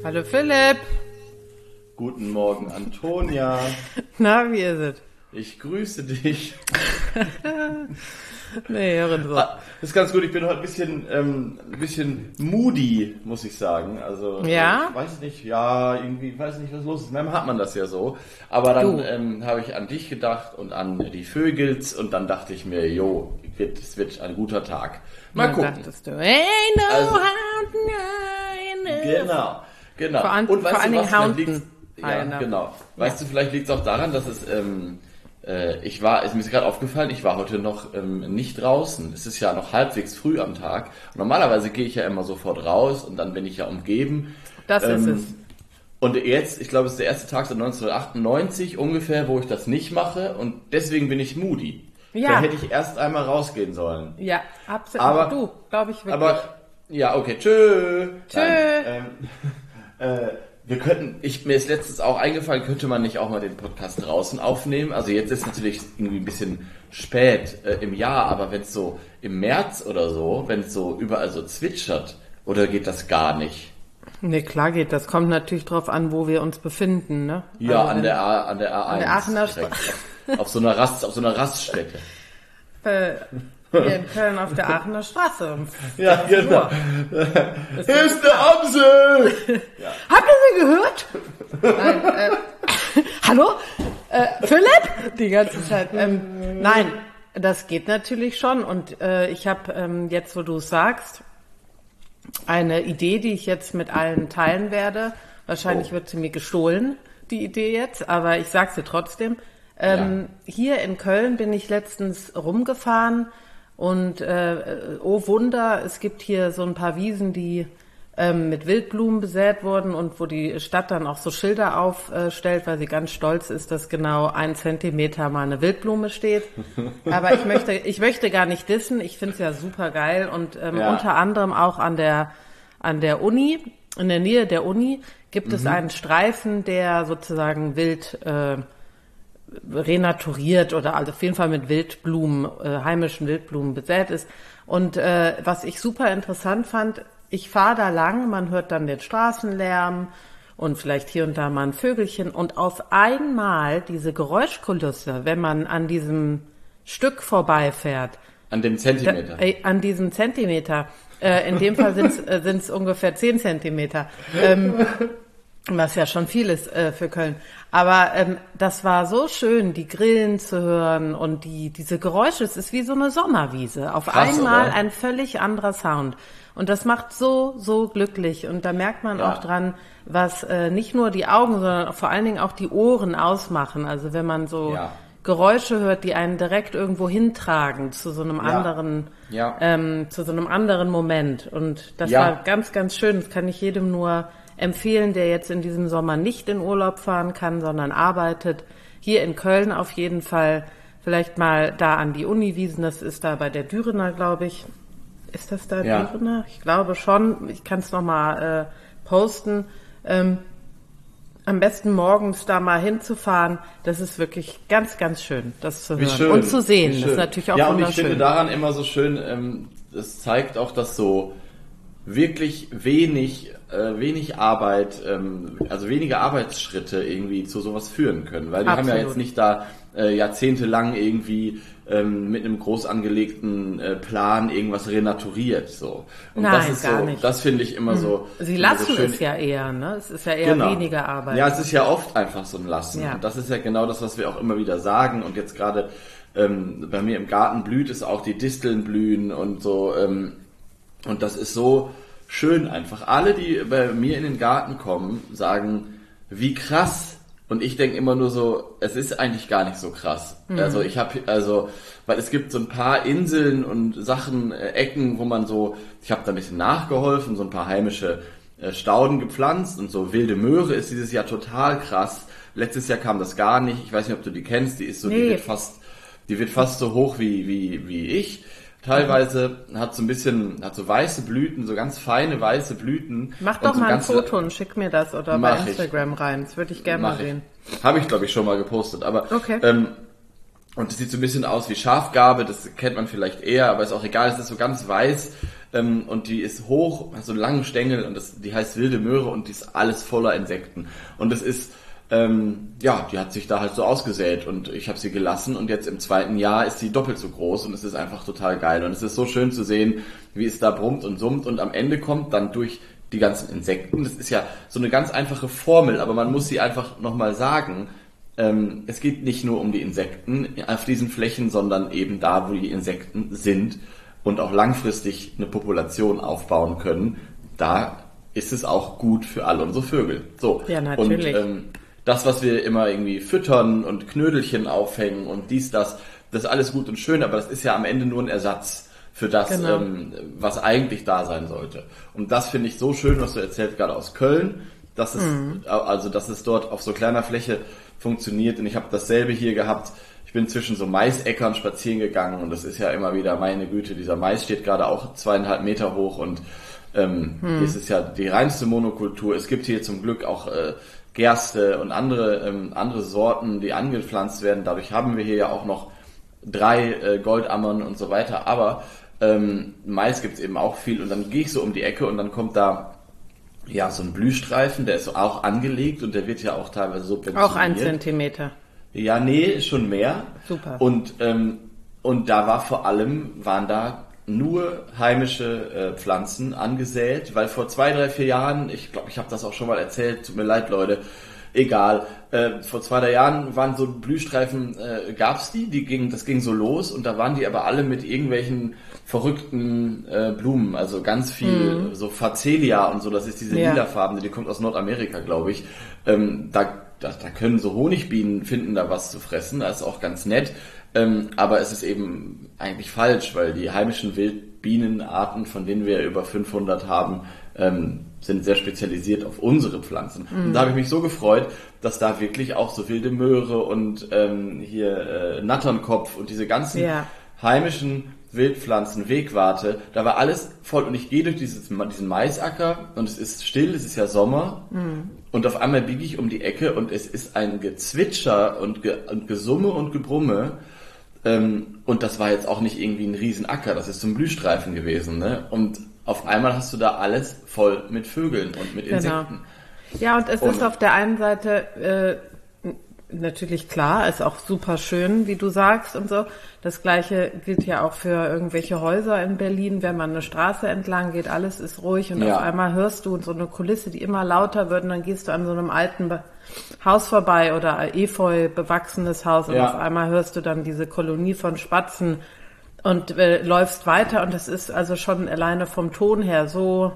Hallo Philipp. Guten Morgen, Antonia. Na, wie ist es? Ich grüße dich. Nee, hören so. Das ist ganz gut, ich bin heute ein bisschen moody, muss ich sagen. Also, Ja? Ich weiß nicht, irgendwie, weiß nicht, was los ist. Manchmal hat man das ja so. Aber dann habe ich an dich gedacht und an die Vögels und dann dachte ich mir, es wird ein guter Tag. Mal Dann gucken. dachtest du, hey, no, Also- Hound, Genau. Vor allen weißt du Dingen was, vielleicht Hounden. liegt's- Ja, genau. Weißt du, vielleicht liegt es auch daran, dass es, mir ist gerade aufgefallen, ich war heute noch nicht draußen. Es ist ja noch halbwegs früh am Tag. Und normalerweise gehe ich ja immer sofort raus und dann bin ich ja umgeben. Das ist es. Und jetzt, ich glaube, es ist der erste Tag seit 1998 ungefähr, wo ich das nicht mache und deswegen bin ich moody. Ja. Da hätte ich erst einmal rausgehen sollen. Ja, absolut. Aber- Du, glaube ich wirklich. Aber, ja, okay, tschö. Tschö. Wir könnten, mir ist letztens auch eingefallen, könnte man nicht auch mal den Podcast draußen aufnehmen? Also jetzt ist natürlich irgendwie ein bisschen spät im Jahr, aber wenn es so im März oder so, wenn es so überall so zwitschert, oder geht das gar nicht? Nee, klar geht. Das kommt natürlich drauf an, wo wir uns befinden, ne? Ja, Also an der A1. an der Aachener direkt. Auf so einer Raststätte. Hier in Köln auf der Aachener Straße. Ja, genau. Hier ist eine Amsel! Habt ihr sie gehört? Nein, hallo? Philipp? Die ganze Zeit. Nein, das geht natürlich schon. Und ich habe jetzt, wo du es sagst, eine Idee, die ich jetzt mit allen teilen werde. Wahrscheinlich wird sie mir gestohlen, die Idee jetzt, aber ich sag sie trotzdem. Hier in Köln bin ich letztens rumgefahren und oh Wunder, es gibt hier so ein paar Wiesen, die mit Wildblumen besät wurden und wo die Stadt dann auch so Schilder aufstellt, weil sie ganz stolz ist, dass genau 1 Zentimeter mal eine Wildblume steht. Aber ich möchte gar nicht dissen, ich finde es ja super geil und unter anderem auch an der Uni, in der Nähe der Uni, gibt es einen Streifen, der sozusagen wild renaturiert oder also auf jeden Fall mit Wildblumen, heimischen Wildblumen besät ist. Und was ich super interessant fand, ich fahre da lang, man hört dann den Straßenlärm und vielleicht hier und da mal ein Vögelchen und auf einmal diese Geräuschkulisse, wenn man an diesem Stück vorbeifährt. An dem Zentimeter. An diesem Zentimeter. In dem Fall sind's ungefähr 10 Zentimeter. Was ja schon viel ist für Köln. Aber das war so schön, die Grillen zu hören und diese Geräusche. Es ist wie so eine Sommerwiese. Auf Krass, einmal oder? ein völlig anderer Sound. Und das macht so, so glücklich. Und da merkt man auch dran, was nicht nur die Augen, sondern vor allen Dingen auch die Ohren ausmachen. Also wenn man so Geräusche hört, die einen direkt irgendwo hintragen zu so einem anderen, zu so einem anderen Moment. Und das war ganz, ganz schön. Das kann ich jedem nur empfehlen, der jetzt in diesem Sommer nicht in Urlaub fahren kann, sondern arbeitet. Hier in Köln auf jeden Fall. Vielleicht mal da an die Uniwiesen. Das ist da bei der Dürener, glaube ich. Ist das da Dürener? Ich glaube schon. Ich kann es nochmal posten. Am besten morgens da mal hinzufahren. Das ist wirklich ganz, ganz schön, das zu hören schön, und zu sehen. wie schön. Das ist natürlich auch wunderschön. Ja, und ich wunderschön. finde daran immer so schön, es zeigt auch, dass so wirklich wenig Arbeit, also wenige Arbeitsschritte irgendwie zu sowas führen können. Weil die haben ja jetzt nicht da jahrzehntelang irgendwie mit einem groß angelegten Plan irgendwas renaturiert. So. Und Nein, das ist gar so, nicht. Das finde ich immer so. Sie immer lassen so schön. es ja eher, ne? Es ist ja eher weniger Arbeit. Ja, es ist ja oft einfach so ein Lassen. Ja. Und das ist ja genau das, was wir auch immer wieder sagen. Und jetzt gerade bei mir im Garten blüht es auch, die Disteln blühen und so. Und das ist so schön einfach. Alle, die bei mir in den Garten kommen, sagen, wie krass. Und ich denke immer nur so, es ist eigentlich gar nicht so krass. Also weil es gibt so ein paar Inseln und Sachen, Ecken, wo man so, ich habe da ein bisschen nachgeholfen, so ein paar heimische Stauden gepflanzt und so wilde Möhre ist dieses Jahr total krass. Letztes Jahr kam das gar nicht. Ich weiß nicht, ob du die kennst. Die ist so, die wird fast so hoch wie ich. Teilweise hat so weiße Blüten, so ganz feine weiße Blüten. Mach doch so mal ein Foto und schick mir das oder bei Instagram rein. Das würde ich gerne mal sehen. Habe ich, glaube ich, schon mal gepostet. Aber okay. Und es sieht so ein bisschen aus wie Schafgarbe, das kennt man vielleicht eher, aber ist auch egal, es ist so ganz weiß und die ist hoch, hat so einen langen Stängel und die heißt wilde Möhre und die ist alles voller Insekten. Und es ist, die hat sich da halt so ausgesät und ich habe sie gelassen und jetzt im 2. Jahr ist sie doppelt so groß und es ist einfach total geil. Und es ist so schön zu sehen, wie es da brummt und summt und am Ende kommt dann durch die ganzen Insekten, das ist ja so eine ganz einfache Formel, aber man muss sie einfach nochmal sagen, es geht nicht nur um die Insekten auf diesen Flächen, sondern eben da, wo die Insekten sind und auch langfristig eine Population aufbauen können, da ist es auch gut für alle unsere Vögel. So. Ja, natürlich. Und das, was wir immer irgendwie füttern und Knödelchen aufhängen und dies, das ist alles gut und schön, aber das ist ja am Ende nur ein Ersatz für das, genau. Was eigentlich da sein sollte. Und das finde ich so schön, was du erzählt gerade aus Köln, dass es dort auf so kleiner Fläche funktioniert. Und ich habe dasselbe hier gehabt. Ich bin zwischen so Maisäckern spazieren gegangen und das ist ja immer wieder, meine Güte, dieser Mais steht gerade auch 2,5 Meter hoch und hier ist es ja die reinste Monokultur. Es gibt hier zum Glück auch Gerste und andere Sorten, die angepflanzt werden. Dadurch haben wir hier ja auch noch 3 Goldammern und so weiter. Aber Mais gibt's eben auch viel und dann gehe ich so um die Ecke und dann kommt da ja so ein Blühstreifen, der ist auch angelegt und der wird ja auch teilweise subventioniert. Auch 1 Zentimeter. Ja, nee, schon mehr. Super. Und da waren da nur heimische Pflanzen angesät, weil vor 2, 3, 4 Jahren, ich glaube, ich habe das auch schon mal erzählt, tut mir leid, Leute, egal, vor 2, 3 Jahren waren so Blühstreifen, gab's das ging so los und da waren die aber alle mit irgendwelchen verrückten Blumen, also ganz viel, so Facelia und so, das ist diese lilafarbene, die kommt aus Nordamerika, glaube ich, da können so Honigbienen finden da was zu fressen, das ist auch ganz nett, aber es ist eben eigentlich falsch, weil die heimischen Wildbienenarten, von denen wir über 500 haben, sind sehr spezialisiert auf unsere Pflanzen. Und da habe ich mich so gefreut, dass da wirklich auch so wilde Möhre und Natternkopf und diese ganzen heimischen Wildpflanzen, Wegwarte, da war alles voll und ich gehe durch diesen Maisacker und es ist still, es ist ja Sommer und auf einmal biege ich um die Ecke und es ist ein Gezwitscher und Gesumme und Gebrumme und das war jetzt auch nicht irgendwie ein Riesenacker, das ist so ein Blühstreifen gewesen, ne? Und auf einmal hast du da alles voll mit Vögeln und mit Insekten. Ja, und es ist auf der einen Seite natürlich klar, ist auch super schön, wie du sagst und so. Das Gleiche gilt ja auch für irgendwelche Häuser in Berlin, wenn man eine Straße entlang geht, alles ist ruhig und auf einmal hörst du so eine Kulisse, die immer lauter wird und dann gehst du an so einem alten Haus vorbei oder Efeu bewachsenes Haus und auf einmal hörst du dann diese Kolonie von Spatzen und läufst weiter und das ist also schon alleine vom Ton her so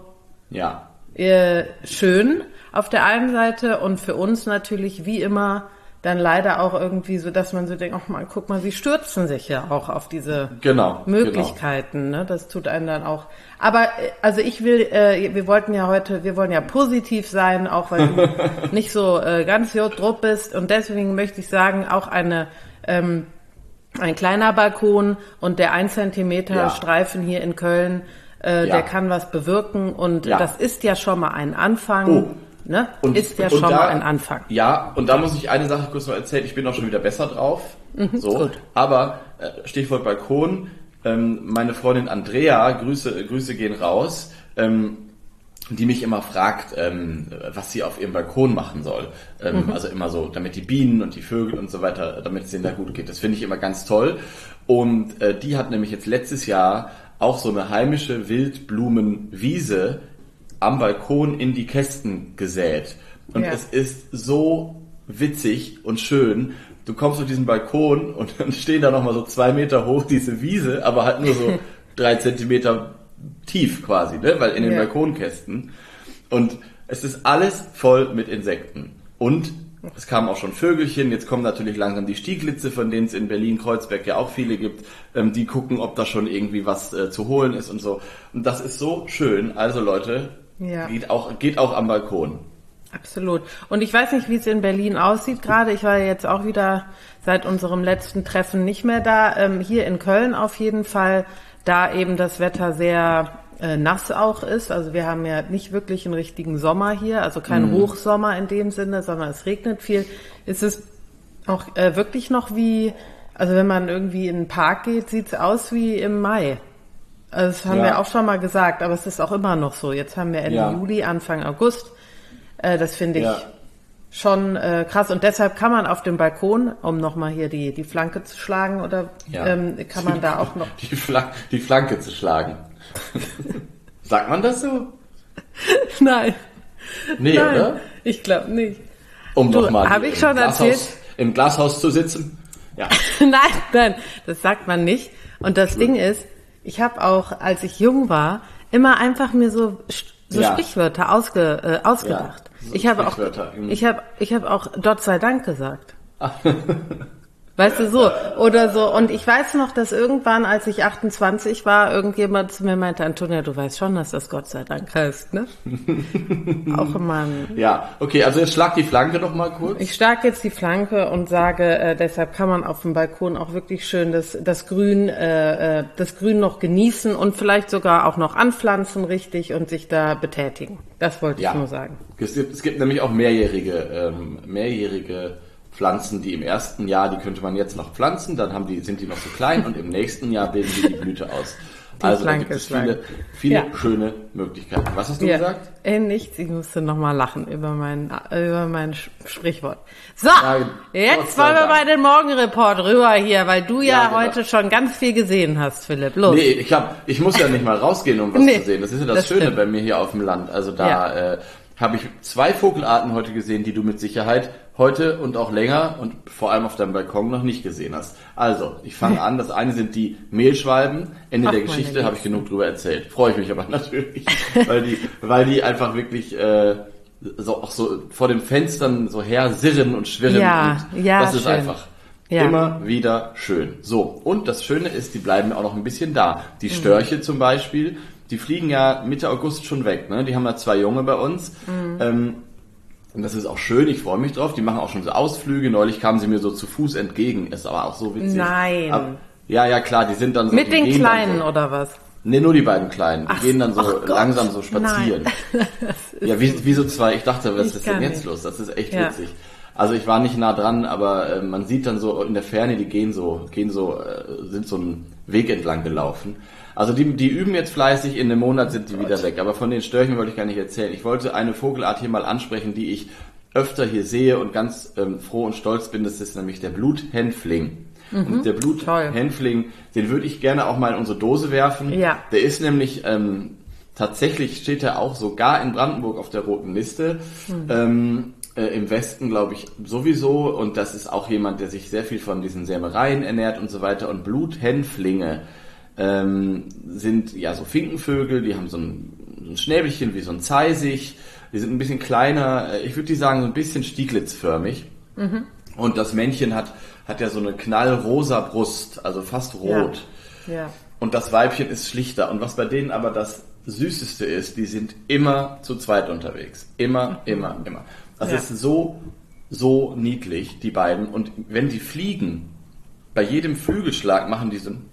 schön auf der einen Seite und für uns natürlich wie immer dann leider auch irgendwie so, dass man so denkt, ach mal, guck mal, sie stürzen sich ja auch auf diese Möglichkeiten, ne? Das tut einen dann auch. Aber also wir wollen ja positiv sein, auch weil du nicht so ganz drupp bist und deswegen möchte ich sagen, auch ein kleiner Balkon und der 1 Zentimeter Streifen hier in Köln, der kann was bewirken und das ist ja schon mal ein Anfang. Oh. Ne? Ist ja schon mal ein Anfang. Ja, und da muss ich eine Sache kurz noch erzählen. Ich bin auch schon wieder besser drauf. Gut. Aber Stichwort Balkon. Meine Freundin Andrea, Grüße gehen raus, die mich immer fragt, was sie auf ihrem Balkon machen soll. Also immer so, damit die Bienen und die Vögel und so weiter, damit es denen da gut geht. Das finde ich immer ganz toll. Und die hat nämlich jetzt letztes Jahr auch so eine heimische Wildblumenwiese am Balkon in die Kästen gesät. Und es ist so witzig und schön. Du kommst auf diesen Balkon und dann stehen da nochmal so 2 Meter hoch diese Wiese, aber halt nur so 3 Zentimeter tief quasi, ne? Weil in den Balkonkästen. Und es ist alles voll mit Insekten. Und es kamen auch schon Vögelchen, jetzt kommen natürlich langsam die Stieglitze, von denen es in Berlin-Kreuzberg ja auch viele gibt, die gucken, ob da schon irgendwie was zu holen ist und so. Und das ist so schön. Also Leute, geht auch am Balkon. Absolut. Und ich weiß nicht, wie es in Berlin aussieht gerade. Ich war jetzt auch wieder seit unserem letzten Treffen nicht mehr da. Hier in Köln auf jeden Fall, da eben das Wetter sehr nass auch ist. Also wir haben ja nicht wirklich einen richtigen Sommer hier, also kein Hochsommer in dem Sinne, sondern es regnet viel. Ist es auch wirklich noch wie, also wenn man irgendwie in den Park geht, sieht's aus wie im Mai. Das haben wir auch schon mal gesagt, aber es ist auch immer noch so. Jetzt haben wir Ende Juli, Anfang August. Das finde ich schon krass. Und deshalb kann man auf dem Balkon, um nochmal hier die Flanke zu schlagen, oder kann man da auch noch... Die Flanke zu schlagen. Sagt man das so? Nein. Nee, Nein, oder? Ich glaube nicht. Um nochmal im Glashaus zu sitzen? Ja. Nein, das sagt man nicht. Und das Ding ist, ich habe auch, als ich jung war, immer einfach mir so Sprichwörter ausgedacht. Ja, so ich habe auch Gott sei Dank gesagt. Weißt du, so oder so. Und ich weiß noch, dass irgendwann, als ich 28 war, irgendjemand zu mir meinte, Antonia, du weißt schon, dass das Gott sei Dank heißt, ne? Auch immer. Ja, okay, also jetzt schlag die Flanke noch mal kurz. Ich schlag jetzt die Flanke und sage, deshalb kann man auf dem Balkon auch wirklich schön das Grün noch genießen und vielleicht sogar auch noch anpflanzen richtig und sich da betätigen. Das wollte ich nur sagen. Es gibt nämlich auch mehrjährige Pflanzen, die im ersten Jahr, die könnte man jetzt noch pflanzen, dann sind die noch so klein und im nächsten Jahr bilden die Blüte aus. Also da gibt es viele schöne Möglichkeiten. Was hast du gesagt? Nichts, ich musste nochmal lachen über mein Sprichwort. So, jetzt wollen wir bei den Morgenreport rüber hier, weil du heute schon ganz viel gesehen hast, Philipp. Los. Nee, ich muss ja nicht mal rausgehen, um was zu sehen. Das ist ja das Schöne bei mir hier auf dem Land. Also da habe ich 2 Vogelarten heute gesehen, die du mit Sicherheit heute und auch länger und vor allem auf deinem Balkon noch nicht gesehen hast. Also, ich fange an. Das eine sind die Mehlschwalben. Ende der Geschichte habe ich genug drüber erzählt. Freue ich mich aber natürlich, weil die einfach wirklich so vor den Fenstern so her sirren und schwirren. Das ist schön. Einfach immer wieder schön. So, und das Schöne ist, die bleiben auch noch ein bisschen da. Die Störche zum Beispiel, die fliegen ja Mitte August schon weg. Ne? Die haben ja 2 Junge bei uns. Und das ist auch schön, ich freue mich drauf. Die machen auch schon so Ausflüge. Neulich kamen sie mir so zu Fuß entgegen. Ist aber auch so witzig. Nein. Ja, klar, die sind dann so... Mit den Kleinen oder was? Nee, nur die beiden Kleinen. Die gehen dann so langsam so spazieren. Ja, wie so 2. Ich dachte, was ist denn jetzt los? Das ist echt witzig. Also ich war nicht nah dran, aber man sieht dann so in der Ferne, die sind so einen Weg entlang gelaufen. Also die üben jetzt fleißig, in einem Monat sind die wieder weg. Aber von den Störchen wollte ich gar nicht erzählen. Ich wollte eine Vogelart hier mal ansprechen, die ich öfter hier sehe und ganz froh und stolz bin. Das ist nämlich der Bluthänfling. Und der Bluthänfling, den würde ich gerne auch mal in unsere Dose werfen. Ja. Der ist nämlich, tatsächlich steht er auch sogar in Brandenburg auf der roten Liste. Im Westen, glaube ich, sowieso. Und das ist auch jemand, der sich sehr viel von diesen Sämereien ernährt und so weiter. Und Bluthänflinge sind ja so Finkenvögel, die haben so ein Schnäbelchen wie so ein Zeisig, die sind ein bisschen kleiner, ich würde die sagen so ein bisschen stieglitzförmig. Und das Männchen hat ja so eine knallrosa Brust, also fast rot. Ja. Und das Weibchen ist schlichter. Und was bei denen aber das Süßeste ist, die sind immer zu zweit unterwegs. Immer. Das ist so niedlich, die beiden. Und wenn die fliegen, bei jedem Flügelschlag machen die so ein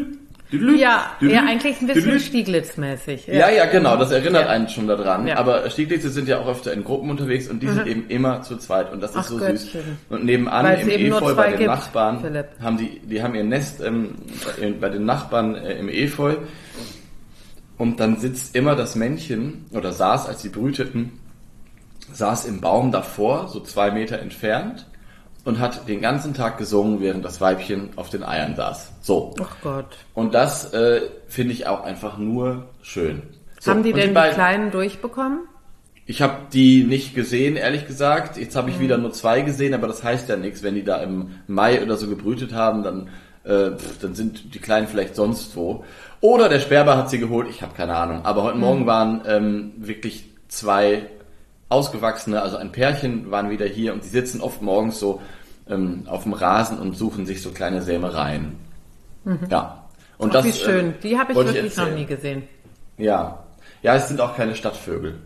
eigentlich ein bisschen Stieglitz-mäßig. Ja, genau, das erinnert einen schon daran. Ja. Aber Stieglitze sind ja auch öfter in Gruppen unterwegs und die sind eben immer zu zweit und das ist so süß. Und nebenan im Efeu bei den Nachbarn haben die haben ihr Nest bei den Nachbarn im Efeu und dann sitzt immer das Männchen oder saß, als sie brüteten, saß im Baum davor, so 2 Meter entfernt. Und hat den ganzen Tag gesungen, während das Weibchen auf den Eiern saß. So. Ach Gott. Und das finde ich auch einfach nur schön. So, haben die denn die Kleinen durchbekommen? Ich habe die nicht gesehen, ehrlich gesagt. Jetzt habe ich wieder nur 2 gesehen, aber das heißt ja nichts. Wenn die da im Mai oder so gebrütet haben, dann sind die Kleinen vielleicht sonst wo. Oder der Sperber hat sie geholt, ich habe keine Ahnung. Aber heute Morgen waren wirklich 2 Ausgewachsene, also ein Pärchen, waren wieder hier und die sitzen oft morgens so auf dem Rasen und suchen sich so kleine Sämereien. Ja. Und das, wie schön. Die habe ich wirklich noch nie gesehen. Ja, es sind auch keine Stadtvögel.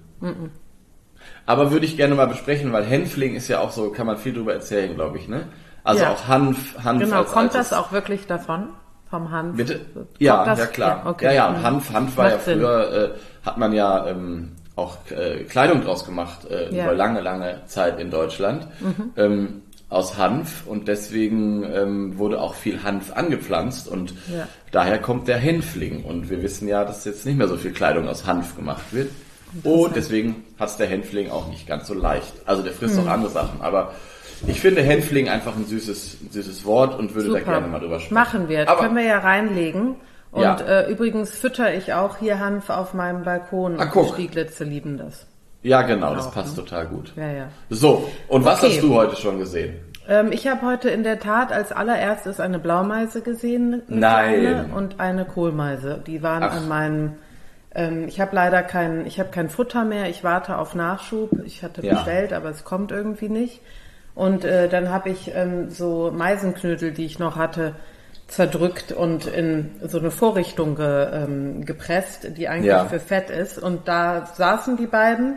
Aber würde ich gerne mal besprechen, weil Hänfling ist ja auch so, kann man viel drüber erzählen, glaube ich, ne? Also auch Hanf. Genau, kommt das auch wirklich davon? Vom Hanf? Bitte? Ja, klar. Ja, okay. Und Hanf war ja früher, hat man ja auch Kleidung draus gemacht über lange Zeit in Deutschland. aus Hanf und deswegen wurde auch viel Hanf angepflanzt und daher kommt der Hänfling. Und wir wissen ja, dass jetzt nicht mehr so viel Kleidung aus Hanf gemacht wird. Und deswegen hat's der Hänfling auch nicht ganz so leicht. Also der frisst auch andere Sachen, aber ich finde Hänfling einfach ein süßes Wort und würde da gerne mal drüber sprechen. Machen wir. Das können wir ja reinlegen. Und übrigens fütter ich auch hier Hanf auf meinem Balkon. Und die Stieglitze lieben das. Ja, genau, das passt total gut. Ja. So, und was hast du heute schon gesehen? Ich habe heute in der Tat als allererstes eine Blaumeise gesehen. Nein. Und eine Kohlmeise. Die waren an meinem... ich habe leider kein Futter mehr. Ich warte auf Nachschub. Ich hatte bestellt, aber es kommt irgendwie nicht. Und dann habe ich so Meisenknödel, die ich noch hatte, zerdrückt und in so eine Vorrichtung gepresst, die eigentlich für Fett ist. Und da saßen die beiden.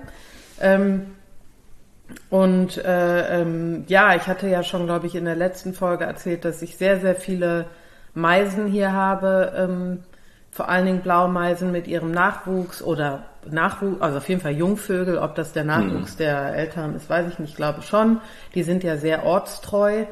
Ich hatte ja schon, glaube ich, in der letzten Folge erzählt, dass ich sehr, sehr viele Meisen hier habe. Vor allen Dingen Blaumeisen mit ihrem Nachwuchs, also auf jeden Fall Jungvögel. Ob das der Nachwuchs der Eltern ist, weiß ich nicht, glaube schon. Die sind ja sehr ortstreu.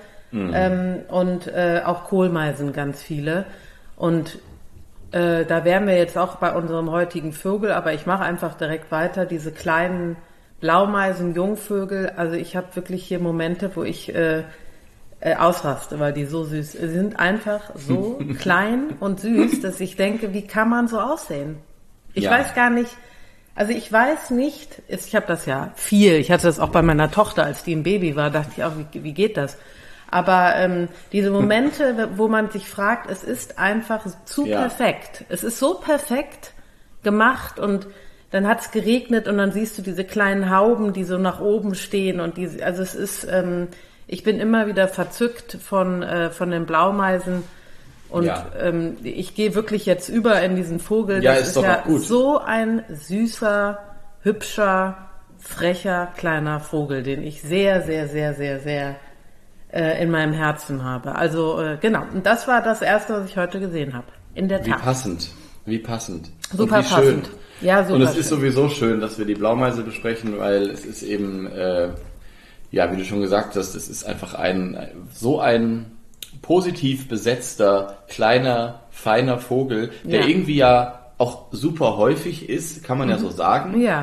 Und auch Kohlmeisen ganz viele. Und da wären wir jetzt auch bei unserem heutigen Vogel, aber ich mache einfach direkt weiter. Diese kleinen Blaumeisen, Jungvögel, also ich habe wirklich hier Momente, wo ich ausraste, weil die so süß sind, einfach so klein und süß, dass ich denke, wie kann man so aussehen? Ich weiß gar nicht, also ich weiß nicht, ich habe das ja viel, ich hatte das auch bei meiner Tochter, als die ein Baby war, dachte ich auch, wie geht das? Aber diese Momente, wo man sich fragt, es ist einfach zu perfekt. Es ist so perfekt gemacht und dann hat's geregnet und dann siehst du diese kleinen Hauben, die so nach oben stehen und also es ist, ich bin immer wieder verzückt von den Blaumeisen und ich gehe wirklich jetzt über in diesen Vogel. Ja, das ist doch auch gut. So ein süßer, hübscher, frecher, kleiner Vogel, den ich sehr, sehr, sehr, sehr, sehr in meinem Herzen habe. Also genau, und das war das Erste, was ich heute gesehen habe. In der Tat. Wie passend. Super und wie schön. Passend. Ja, super. Und es ist sowieso schön, dass wir die Blaumeise besprechen, weil es ist eben, wie du schon gesagt hast, es ist einfach so ein positiv besetzter, kleiner, feiner Vogel, der irgendwie ja auch super häufig ist, kann man ja so sagen. Ja.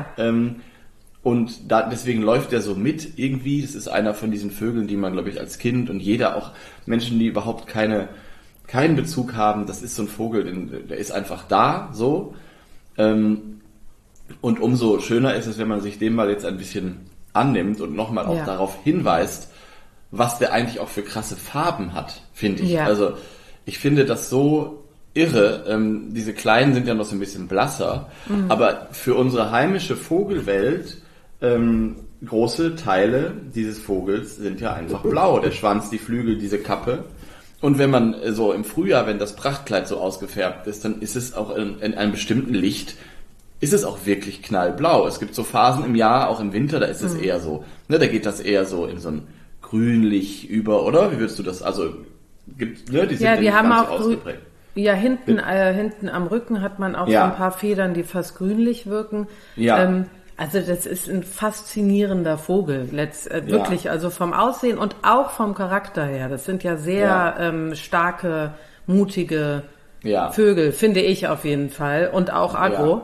Und deswegen läuft er so mit irgendwie. Das ist einer von diesen Vögeln, die man, glaube ich, als Kind und jeder, auch Menschen, die überhaupt keinen Bezug haben, das ist so ein Vogel, der ist einfach da, so. Und umso schöner ist es, wenn man sich dem mal jetzt ein bisschen annimmt und nochmal auch darauf hinweist, was der eigentlich auch für krasse Farben hat, finde ich. Ja. Also ich finde das so irre. Diese Kleinen sind ja noch so ein bisschen blasser, aber für unsere heimische Vogelwelt große Teile dieses Vogels sind ja einfach blau. Der Schwanz, die Flügel, diese Kappe. Und wenn man so im Frühjahr, wenn das Prachtkleid so ausgefärbt ist, dann ist es auch in einem bestimmten Licht, ist es auch wirklich knallblau. Es gibt so Phasen im Jahr, auch im Winter, da ist es eher so, da geht das eher so in so ein grünlich über, oder? Wie würdest du das, also, die sind ja die haben auch ausgeprägt. Ja, hinten am Rücken hat man auch so ein paar Federn, die fast grünlich wirken. Ja. Also das ist ein faszinierender Vogel, wirklich, also vom Aussehen und auch vom Charakter her. Das sind ja sehr starke, mutige Vögel, finde ich auf jeden Fall. Und auch aggro.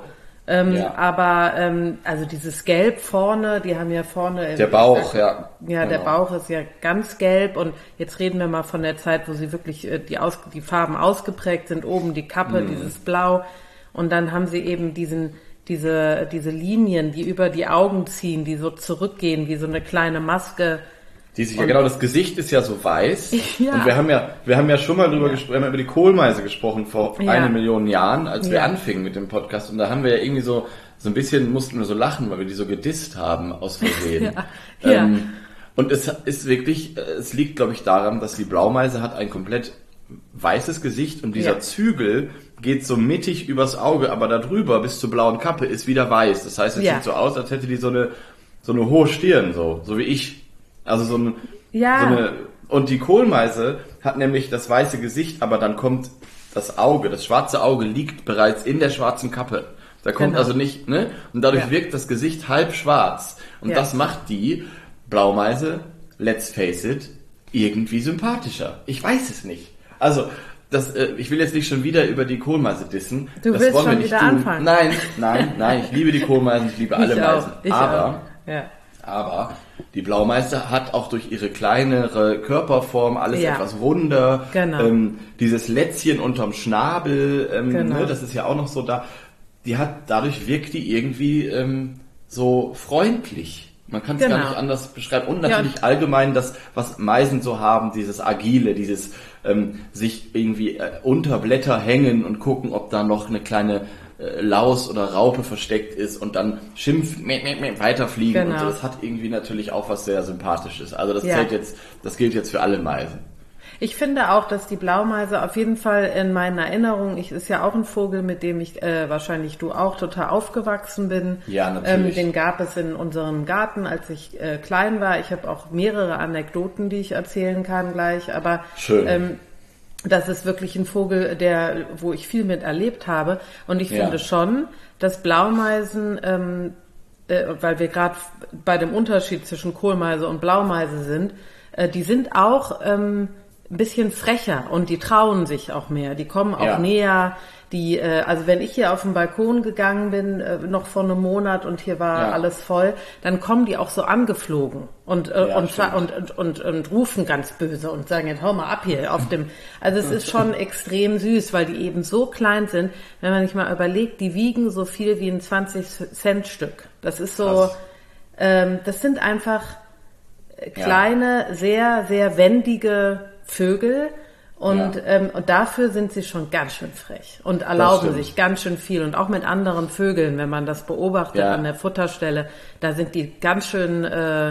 Aber also dieses Gelb vorne, die haben ja vorne... Der Bauch, Ja, genau. Der Bauch ist ja ganz gelb und jetzt reden wir mal von der Zeit, wo sie wirklich die Farben ausgeprägt sind. Oben die Kappe, dieses Blau und dann haben sie eben diese Linien, die über die Augen ziehen, die so zurückgehen, wie so eine kleine Maske. Das Gesicht ist ja so weiß. Und wir haben ja schon mal drüber gesprochen, wir haben über die Kohlmeise gesprochen vor 1 Million Jahren, als wir anfingen mit dem Podcast. Und da haben wir ja irgendwie so ein bisschen, mussten wir so lachen, weil wir die so gedisst haben aus Versehen. Und es ist wirklich, es liegt, glaube ich, daran, dass die Blaumeise hat ein komplett weißes Gesicht und dieser Zügel geht so mittig übers Auge, aber da drüber bis zur blauen Kappe ist wieder weiß. Das heißt, es sieht so aus, als hätte die so eine hohe Stirn, so wie ich. Also so eine, und die Kohlmeise hat nämlich das weiße Gesicht, aber dann kommt das schwarze Auge liegt bereits in der schwarzen Kappe. Da kommt also nicht, ne? Und dadurch wirkt das Gesicht halb schwarz. Und das macht die Blaumeise, let's face it, irgendwie sympathischer. Ich weiß es nicht. Also, ich will jetzt nicht schon wieder über die Kohlmeise dissen. Du das willst wollen wir schon nicht wieder tun. anfangen. Nein, ich liebe die Kohlmeisen, ich liebe alle Meisen. Ja. Aber die Blaumeise hat auch durch ihre kleinere Körperform alles Ja. etwas runder. Genau. Dieses Lätzchen unterm Schnabel, Genau. ne, das ist ja auch noch so da. Dadurch wirkt die irgendwie so freundlich. Man kann es Genau. gar nicht anders beschreiben. Und natürlich allgemein das, was Meisen so haben, dieses Agile, dieses sich irgendwie unter Blätter hängen und gucken, ob da noch eine kleine Laus oder Raupe versteckt ist und dann schimpfen, weiterfliegen und so. Das hat irgendwie natürlich auch was sehr Sympathisches. Also das gilt jetzt für alle Meisen. Ich finde auch, dass die Blaumeise auf jeden Fall in meinen Erinnerungen, ist ja auch ein Vogel, mit dem ich, wahrscheinlich du auch, total aufgewachsen bin. Ja, natürlich. Den gab es in unserem Garten, als ich klein war. Ich habe auch mehrere Anekdoten, die ich erzählen kann gleich, aber schön. Das ist wirklich ein Vogel, wo ich viel mit erlebt habe. Und ich finde schon, dass Blaumeisen, weil wir gerade bei dem Unterschied zwischen Kohlmeise und Blaumeise sind, die sind auch ein bisschen frecher und die trauen sich auch mehr. Die kommen auch näher. Also wenn ich hier auf den Balkon gegangen bin, noch vor einem Monat und hier war alles voll, dann kommen die auch so angeflogen und rufen ganz böse und sagen, jetzt hau mal ab hier auf dem. Also es ist schon extrem süß, weil die eben so klein sind. Wenn man sich mal überlegt, die wiegen so viel wie ein 20-Cent-Stück. Das ist so, das sind einfach kleine, sehr, sehr wendige Vögel. Und dafür sind sie schon ganz schön frech und erlauben sich ganz schön viel. Und auch mit anderen Vögeln, wenn man das beobachtet an der Futterstelle, da sind die ganz schön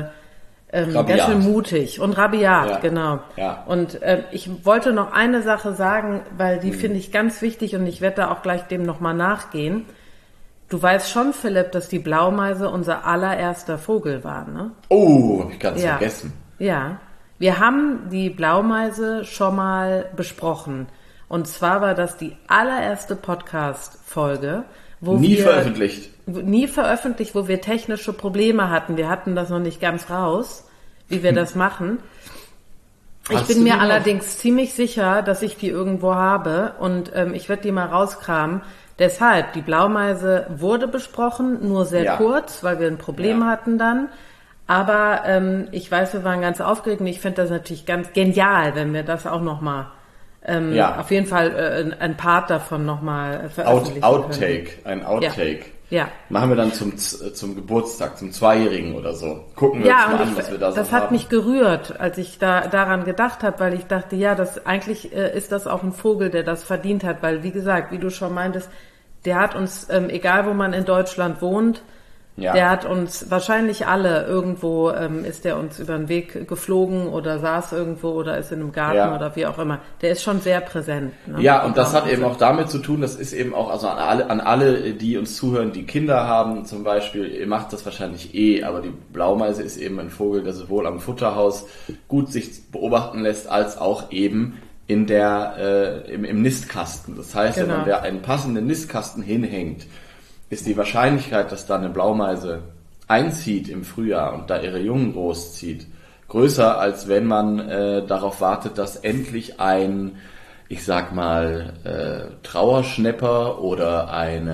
mutig und rabiat, genau. Ja. Und ich wollte noch eine Sache sagen, weil die finde ich ganz wichtig und ich werde da auch gleich dem nochmal nachgehen. Du weißt schon, Philipp, dass die Blaumeise unser allererster Vogel war, ne? Oh, hab ich ganz vergessen. Ja. Wir haben die Blaumeise schon mal besprochen. Und zwar war das die allererste Podcast-Folge, Nie veröffentlicht, wo wir technische Probleme hatten. Wir hatten das noch nicht ganz raus, wie wir das machen. Ich bin mir allerdings ziemlich sicher, dass ich die irgendwo habe und ich werde die mal rauskramen. Deshalb, die Blaumeise wurde besprochen, nur sehr kurz, weil wir ein Problem hatten dann. Aber ich weiß, wir waren ganz aufgeregt und ich finde das natürlich ganz genial, wenn wir das auch nochmal, auf jeden Fall ein Part davon nochmal veröffentlichen Ein Outtake. Ja. Machen wir dann zum Geburtstag, zum Zweijährigen oder so. Gucken wir uns mal an, was wir da so haben. Das hat mich gerührt, als ich daran gedacht habe, weil ich dachte, eigentlich ist das auch ein Vogel, der das verdient hat, weil wie gesagt, wie du schon meintest, der hat uns, egal wo man in Deutschland wohnt, der hat uns wahrscheinlich alle irgendwo, ist der uns über den Weg geflogen oder saß irgendwo oder ist in einem Garten oder wie auch immer. Der ist schon sehr präsent. Ne? Ja, und das hat eben auch damit zu tun, das ist eben auch, also an alle, die uns zuhören, die Kinder haben zum Beispiel, ihr macht das wahrscheinlich aber die Blaumeise ist eben ein Vogel, der sowohl am Futterhaus gut sich beobachten lässt, als auch eben im Nistkasten. Das heißt, wenn man da einen passenden Nistkasten hinhängt, ist die Wahrscheinlichkeit, dass da eine Blaumeise einzieht im Frühjahr und da ihre Jungen großzieht, größer, als wenn man darauf wartet, dass endlich ein, ich sag mal, Trauerschnäpper oder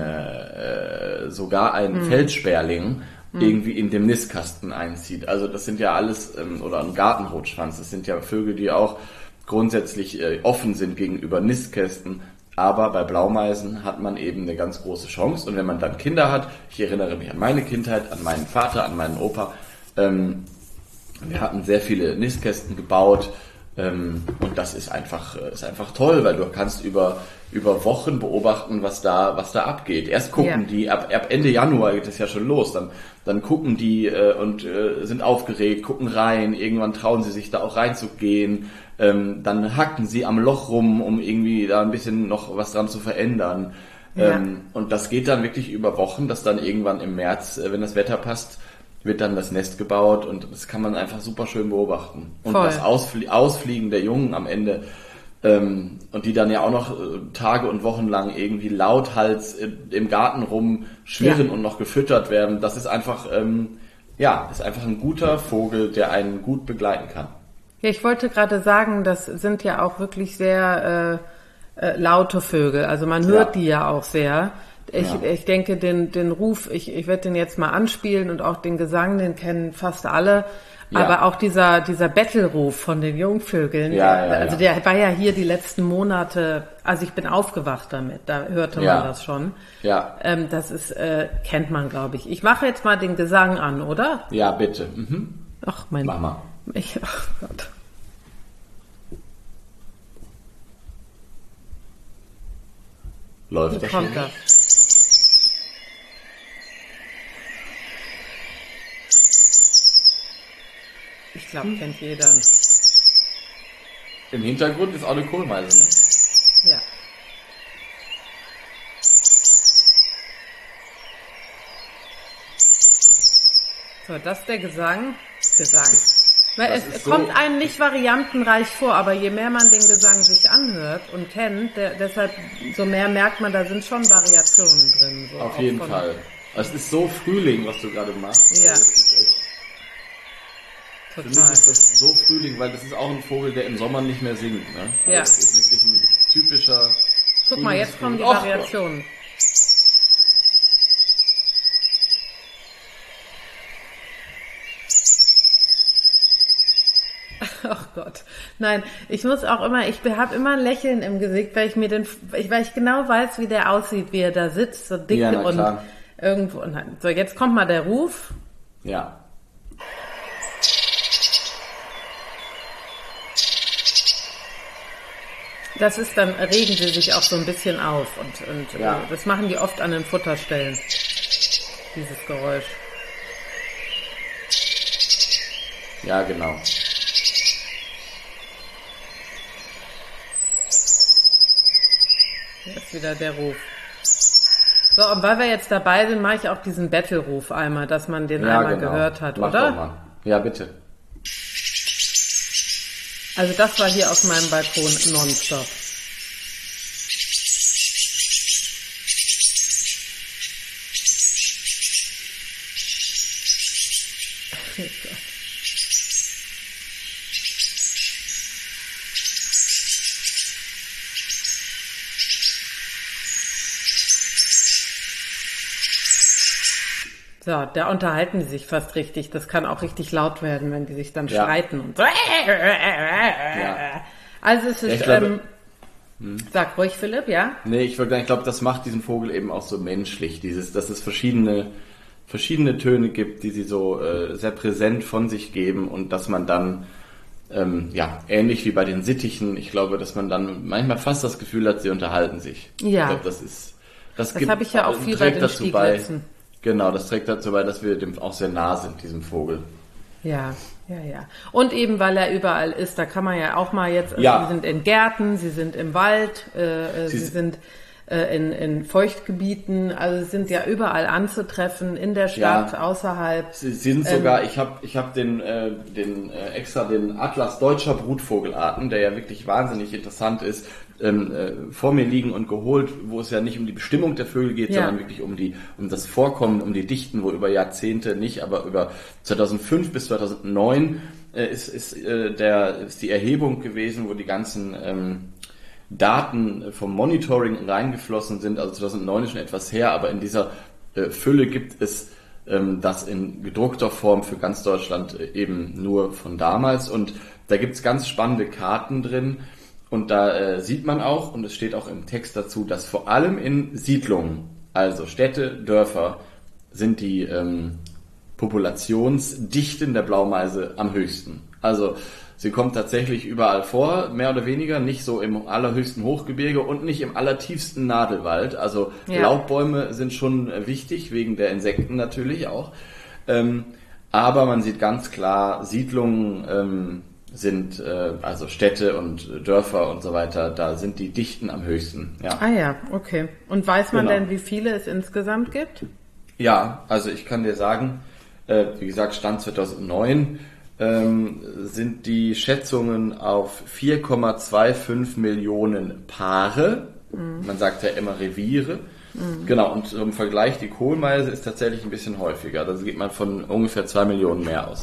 sogar ein Feldsperling irgendwie in dem Nistkasten einzieht. Also das sind ja alles, oder ein Gartenrotschwanz, das sind ja Vögel, die auch grundsätzlich offen sind gegenüber Nistkästen. Aber bei Blaumeisen hat man eben eine ganz große Chance. Und wenn man dann Kinder hat, ich erinnere mich an meine Kindheit, an meinen Vater, an meinen Opa, wir hatten sehr viele Nistkästen gebaut. Und das ist einfach toll, weil du kannst über Wochen beobachten, was da abgeht. Erst gucken die, ab Ende Januar geht es ja schon los, dann gucken die und sind aufgeregt, gucken rein, irgendwann trauen sie sich da auch reinzugehen. Dann hacken sie am Loch rum, um irgendwie da ein bisschen noch was dran zu verändern. Und das geht dann wirklich über Wochen, dass dann irgendwann im März, wenn das Wetter passt, wird dann das Nest gebaut und das kann man einfach super schön beobachten. Und das Ausfliegen der Jungen am Ende und die dann ja auch noch Tage und Wochen lang irgendwie lauthals im Garten rumschwirren und noch gefüttert werden, das ist einfach, ist einfach ein guter Vogel, der einen gut begleiten kann. Ja, ich wollte gerade sagen, das sind ja auch wirklich sehr laute Vögel. Also man hört die ja auch sehr. Ich denke, den Ruf, ich werde den jetzt mal anspielen und auch den Gesang, den kennen fast alle. Ja. Aber auch dieser Bettelruf von den Jungvögeln, der war ja hier die letzten Monate, also ich bin aufgewacht damit, da hörte man das schon. Ja. Das ist, kennt man, glaube ich. Ich mache jetzt mal den Gesang an, oder? Ja, bitte. Mhm. Ach, mein Mama. Ach Gott. Läuft das schon? Ich glaube, kennt jeder. Im Hintergrund ist auch eine Kohlmeise, ne? Ja. So, das ist der Gesang. Weil es kommt einem nicht variantenreich vor, aber je mehr man den Gesang sich anhört und kennt, deshalb so mehr merkt man, da sind schon Variationen drin. So auf jeden Fall. Es ist so Frühling, was du gerade machst. Ja. Für mich ist das so Frühling, weil das ist auch ein Vogel, der im Sommer nicht mehr singt. Ne? Also ja. Das ist wirklich ein typischer. Guck mal, jetzt kommen die Variationen. Ach Gott. Nein, ich muss auch immer, ich habe immer ein Lächeln im Gesicht, weil ich genau weiß, wie der aussieht, wie er da sitzt, so dick und irgendwo. So, jetzt kommt mal der Ruf. Ja. Das ist, dann regen sie sich auch so ein bisschen auf und das machen die oft an den Futterstellen, dieses Geräusch. Ja, genau. Hier ist wieder der Ruf. So, und weil wir jetzt dabei sind, mache ich auch diesen Bettelruf einmal, dass man den einmal gehört hat, Mach oder? Doch mal. Ja, bitte. Also das war hier auf meinem Balkon nonstop. So, da unterhalten die sich fast richtig. Das kann auch richtig laut werden, wenn die sich dann streiten und so. Ja. Also es ist, sag ruhig, Philipp, ja? Nee, ich glaube, das macht diesen Vogel eben auch so menschlich. Dass es verschiedene Töne gibt, die sie so sehr präsent von sich geben und dass man dann, ähnlich wie bei den Sittichen, ich glaube, dass man dann manchmal fast das Gefühl hat, sie unterhalten sich. Ja. Ich glaube, das habe ich ja auch viel bei den Stieglitzen. Genau, das trägt dazu bei, dass wir dem auch sehr nah sind, diesem Vogel. Ja. Und eben, weil er überall ist, da kann man ja auch mal jetzt, sie sind in Gärten, sie sind im Wald, sie sind in Feuchtgebieten, also sie sind ja überall anzutreffen, in der Stadt, außerhalb. Sie sind sogar, ich hab den extra den Atlas deutscher Brutvogelarten, der ja wirklich wahnsinnig interessant ist, vor mir liegen und geholt, wo es ja nicht um die Bestimmung der Vögel geht, sondern wirklich um das Vorkommen, um die Dichten, wo über Jahrzehnte nicht, aber über 2005 bis 2009 ist die Erhebung gewesen, wo die ganzen Daten vom Monitoring reingeflossen sind. Also 2009 ist schon etwas her, aber in dieser Fülle gibt es das in gedruckter Form für ganz Deutschland eben nur von damals. Und da gibt's ganz spannende Karten drin. Und da sieht man auch, und es steht auch im Text dazu, dass vor allem in Siedlungen, also Städte, Dörfer, sind die Populationsdichten der Blaumeise am höchsten. Also sie kommt tatsächlich überall vor, mehr oder weniger, nicht so im allerhöchsten Hochgebirge und nicht im allertiefsten Nadelwald. Also Laubbäume sind schon wichtig, wegen der Insekten natürlich auch. Aber man sieht ganz klar, Siedlungen sind also Städte und Dörfer und so weiter, da sind die Dichten am höchsten. Ja. Ah ja, okay. Und weiß man denn, wie viele es insgesamt gibt? Ja, also ich kann dir sagen, wie gesagt, Stand 2009 sind die Schätzungen auf 4,25 Millionen Paare. Man sagt ja immer Reviere. Genau, und im Vergleich, die Kohlmeise ist tatsächlich ein bisschen häufiger. Da geht man von ungefähr 2 Millionen mehr aus.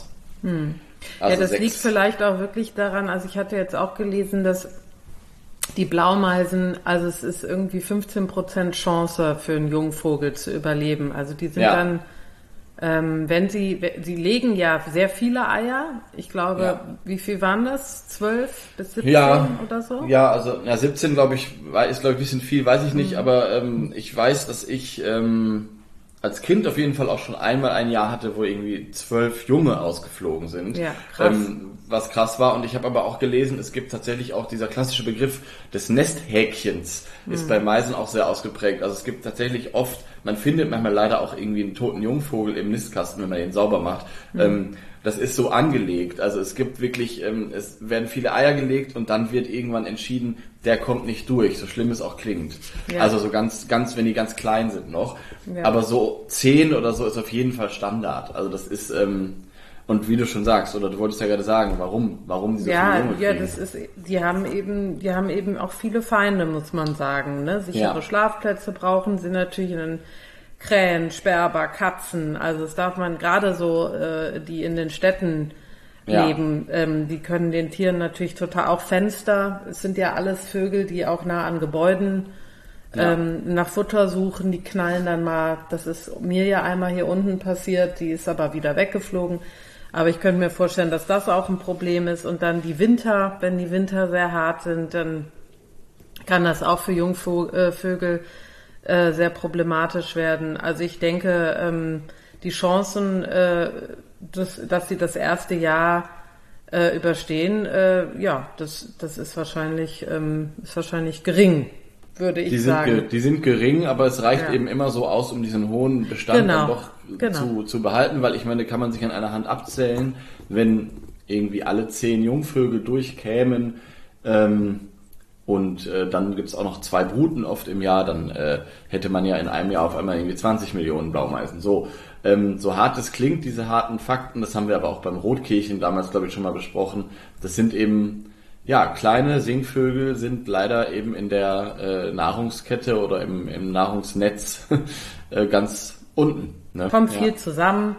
Also ja, das 6. liegt vielleicht auch wirklich daran, also ich hatte jetzt auch gelesen, dass die Blaumeisen, also es ist irgendwie 15% Chance für einen Jungvogel zu überleben. Also die sind dann, wenn sie legen ja sehr viele Eier. Ich glaube, wie viel waren das? 12 bis 17 oder so? Ja, also 17 glaube ich, ist glaube ich ein bisschen viel, weiß ich nicht, aber ich weiß, dass ich als Kind auf jeden Fall auch schon einmal ein Jahr hatte, wo irgendwie 12 Junge ausgeflogen sind. Ja, krass. Was krass war. Und ich habe aber auch gelesen, es gibt tatsächlich auch dieser klassische Begriff des Nesthäkchens ist bei Meisen auch sehr ausgeprägt. Also es gibt tatsächlich oft, man findet manchmal leider auch irgendwie einen toten Jungvogel im Nistkasten, wenn man den sauber macht. Das ist so angelegt. Also es gibt wirklich, es werden viele Eier gelegt und dann wird irgendwann entschieden, der kommt nicht durch, so schlimm es auch klingt. Ja. Also so ganz, wenn die ganz klein sind noch. Ja. Aber so 10 oder so ist auf jeden Fall Standard. Also das ist, und wie du schon sagst, oder du wolltest ja gerade sagen, warum sie so viele Junge kriegen. Ja, das ist, die haben eben auch viele Feinde, muss man sagen, ne? Sichere Schlafplätze brauchen sie natürlich in Krähen, Sperber, Katzen, also das darf man gerade so, die in den Städten leben, die können den Tieren natürlich total, auch Fenster, es sind ja alles Vögel, die auch nah an Gebäuden nach Futter suchen, die knallen dann mal, das ist mir ja einmal hier unten passiert, die ist aber wieder weggeflogen, aber ich könnte mir vorstellen, dass das auch ein Problem ist und dann die Winter, wenn die Winter sehr hart sind, dann kann das auch für Jungvögel sehr problematisch werden. Also ich denke, die Chancen, dass sie das erste Jahr überstehen, das ist wahrscheinlich gering, würde ich sagen. Die sind gering, aber es reicht eben immer so aus, um diesen hohen Bestand dann doch zu behalten, weil ich meine, kann man sich an einer Hand abzählen, wenn irgendwie alle 10 Jungvögel durchkämen, und dann gibt's auch noch 2 Bruten oft im Jahr, dann hätte man ja in einem Jahr auf einmal irgendwie 20 Millionen Blaumeisen. So hart es klingt, diese harten Fakten, das haben wir aber auch beim Rotkehlchen damals, glaube ich, schon mal besprochen. Das sind eben, kleine Singvögel sind leider eben in der Nahrungskette oder im Nahrungsnetz ganz unten. Ne? Kommt viel zusammen.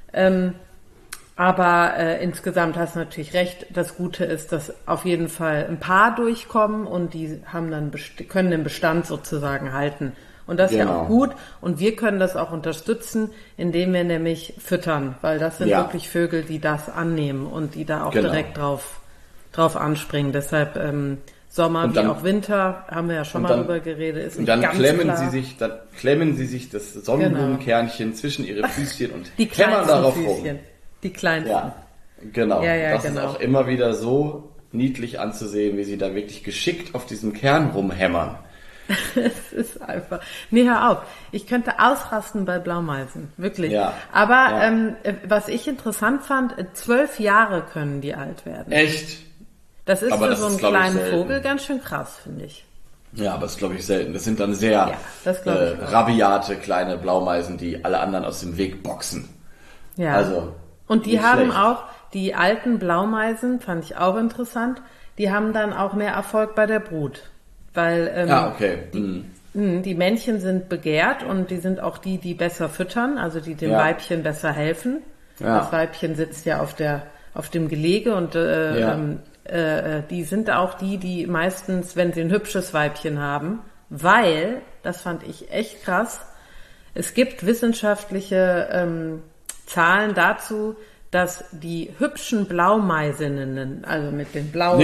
Aber insgesamt hast du natürlich recht. Das Gute ist, dass auf jeden Fall ein paar durchkommen und die haben dann können den Bestand sozusagen halten. Und das ist ja auch gut. Und wir können das auch unterstützen, indem wir nämlich füttern, weil das sind wirklich Vögel, die das annehmen und die da auch direkt drauf anspringen. Deshalb Sommer wie auch Winter, haben wir ja schon mal drüber geredet, ist nicht ganz klar. Dann klemmen sie sich das Sonnenblumenkernchen zwischen ihre Füßchen und die hämmern darauf rum. Die kleinsten. Ja, genau. Das ist auch immer wieder so niedlich anzusehen, wie sie da wirklich geschickt auf diesem Kern rumhämmern. Es ist einfach... Nee, hör auf. Ich könnte ausrasten bei Blaumeisen. Wirklich. Ja. Aber was ich interessant fand, 12 Jahre können die alt werden. Echt? Das ist für so einen kleinen Vogel ganz schön krass, finde ich. Ja, aber das ist, glaube ich, selten. Das sind dann sehr rabiate kleine Blaumeisen, die alle anderen aus dem Weg boxen. Ja. Also... Und die haben auch, die alten Blaumeisen, fand ich auch interessant, die haben dann auch mehr Erfolg bei der Brut. Weil die Männchen sind begehrt und die sind auch die besser füttern, also die dem Weibchen besser helfen. Ja. Das Weibchen sitzt ja auf dem Gelege und die sind auch die meistens, wenn sie ein hübsches Weibchen haben, weil, das fand ich echt krass, es gibt wissenschaftliche Zahlen dazu, dass die hübschen Blaumeisinnen, also mit den blauen,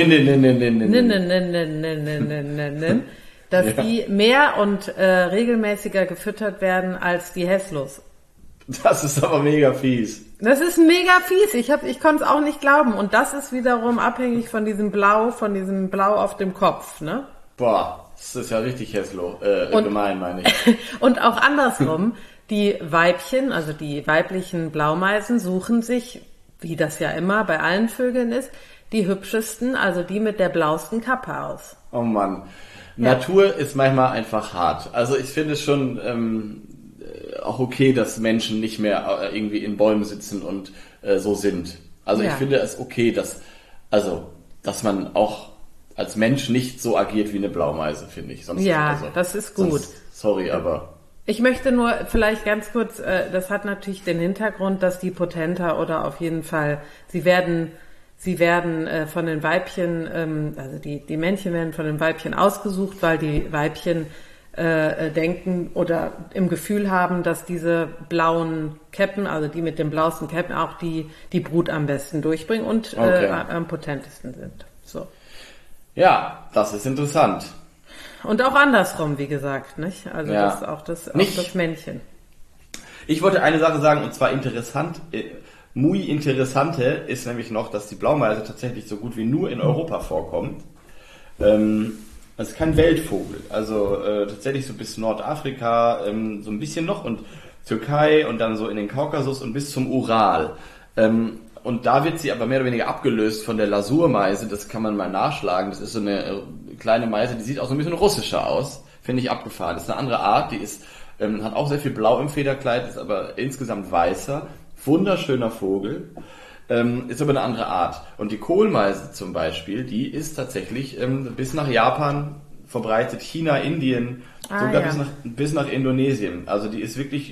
dass die mehr und regelmäßiger gefüttert werden als die Häslos. Das ist aber mega fies. Das ist mega fies. Ich konnte es auch nicht glauben. Und das ist wiederum abhängig von diesem Blau auf dem Kopf, ne? Boah, das ist ja richtig gemein, meine ich. Und auch andersrum. Die Weibchen, also die weiblichen Blaumeisen, suchen sich, wie das ja immer bei allen Vögeln ist, die hübschesten, also die mit der blauesten Kappe aus. Oh Mann. Ja. Natur ist manchmal einfach hart. Also ich finde es schon auch okay, dass Menschen nicht mehr irgendwie in Bäumen sitzen und so sind. Also ich finde es okay, dass man auch als Mensch nicht so agiert wie eine Blaumeise, finde ich. Das ist gut. Sorry, aber... Ich möchte nur vielleicht ganz kurz, das hat natürlich den Hintergrund, dass die Potenter oder auf jeden Fall, sie werden von den Weibchen, also die Männchen werden von den Weibchen ausgesucht, weil die Weibchen denken oder im Gefühl haben, dass diese blauen Käppen, also die mit den blauesten Käppen, auch die Brut am besten durchbringen und am potentesten sind. So. Ja, das ist interessant. Und auch andersrum, wie gesagt, nicht? Also ja. das Männchen. Ich wollte eine Sache sagen, und zwar interessant, muy interessante ist nämlich noch, dass die Blaumeise tatsächlich so gut wie nur in Europa vorkommt. Das ist kein Weltvogel, also tatsächlich so bis Nordafrika, so ein bisschen noch und Türkei und dann so in den Kaukasus und bis zum Ural. Und da wird sie aber mehr oder weniger abgelöst von der Lasurmeise, das kann man mal nachschlagen, das ist so eine kleine Meise, die sieht auch so ein bisschen russischer aus, finde ich abgefahren. Das ist eine andere Art, die ist, hat auch sehr viel Blau im Federkleid, ist aber insgesamt weißer, wunderschöner Vogel, ist aber eine andere Art. Und die Kohlmeise zum Beispiel, die ist tatsächlich bis nach Japan verbreitet, China, Indien, sogar bis nach Indonesien. Also die ist wirklich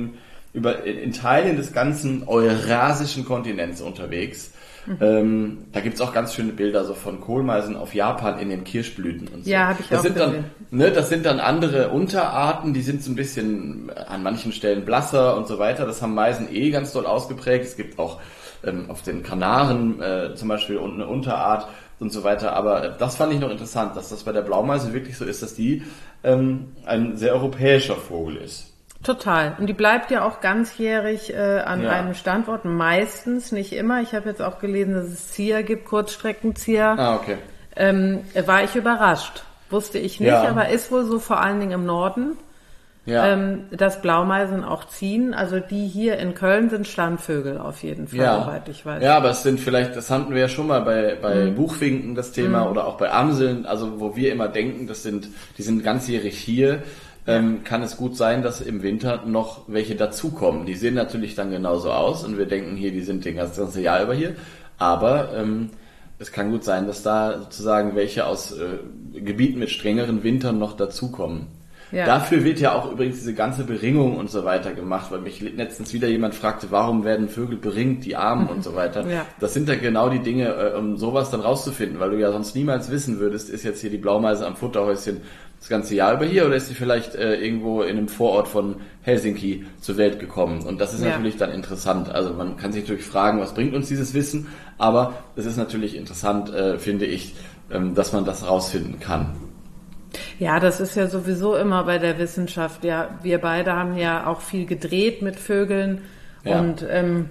in Teilen des ganzen eurasischen Kontinents unterwegs. Da gibt's auch ganz schöne Bilder so von Kohlmeisen auf Japan in den Kirschblüten und so. Ja, habe ich auch gesehen. Das sind dann andere Unterarten, die sind so ein bisschen an manchen Stellen blasser und so weiter. Das haben Meisen ganz doll ausgeprägt. Es gibt auch auf den Kanaren zum Beispiel eine Unterart und so weiter. Aber das fand ich noch interessant, dass das bei der Blaumeise wirklich so ist, dass die ein sehr europäischer Vogel ist. Total. Und die bleibt ja auch ganzjährig an einem Standort, meistens, nicht immer. Ich habe jetzt auch gelesen, dass es Zieher gibt, Kurzstreckenzieher. Ah, okay. War ich überrascht. Wusste ich nicht, aber ist wohl so vor allen Dingen im Norden, dass Blaumeisen auch ziehen. Also die hier in Köln sind Standvögel auf jeden Fall, soweit ich weiß. Ja, aber es sind vielleicht, das hatten wir ja schon mal bei Buchfinken das Thema oder auch bei Amseln, also wo wir immer denken, die sind ganzjährig hier. Kann es gut sein, dass im Winter noch welche dazukommen. Die sehen natürlich dann genauso aus und wir denken hier, die sind das ganze Jahr über hier. Aber es kann gut sein, dass da sozusagen welche aus Gebieten mit strengeren Wintern noch dazukommen. Ja. Dafür wird ja auch übrigens diese ganze Beringung und so weiter gemacht, weil mich letztens wieder jemand fragte, warum werden Vögel beringt, die Armen und so weiter. Ja. Das sind ja genau die Dinge, um sowas dann rauszufinden, weil du ja sonst niemals wissen würdest, ist jetzt hier die Blaumeise am Futterhäuschen das ganze Jahr über hier oder ist sie vielleicht irgendwo in einem Vorort von Helsinki zur Welt gekommen? Und das ist natürlich dann interessant. Also man kann sich natürlich fragen, was bringt uns dieses Wissen? Aber es ist natürlich interessant, finde ich, dass man das rausfinden kann. Ja, das ist ja sowieso immer bei der Wissenschaft. Ja, wir beide haben ja auch viel gedreht mit Vögeln und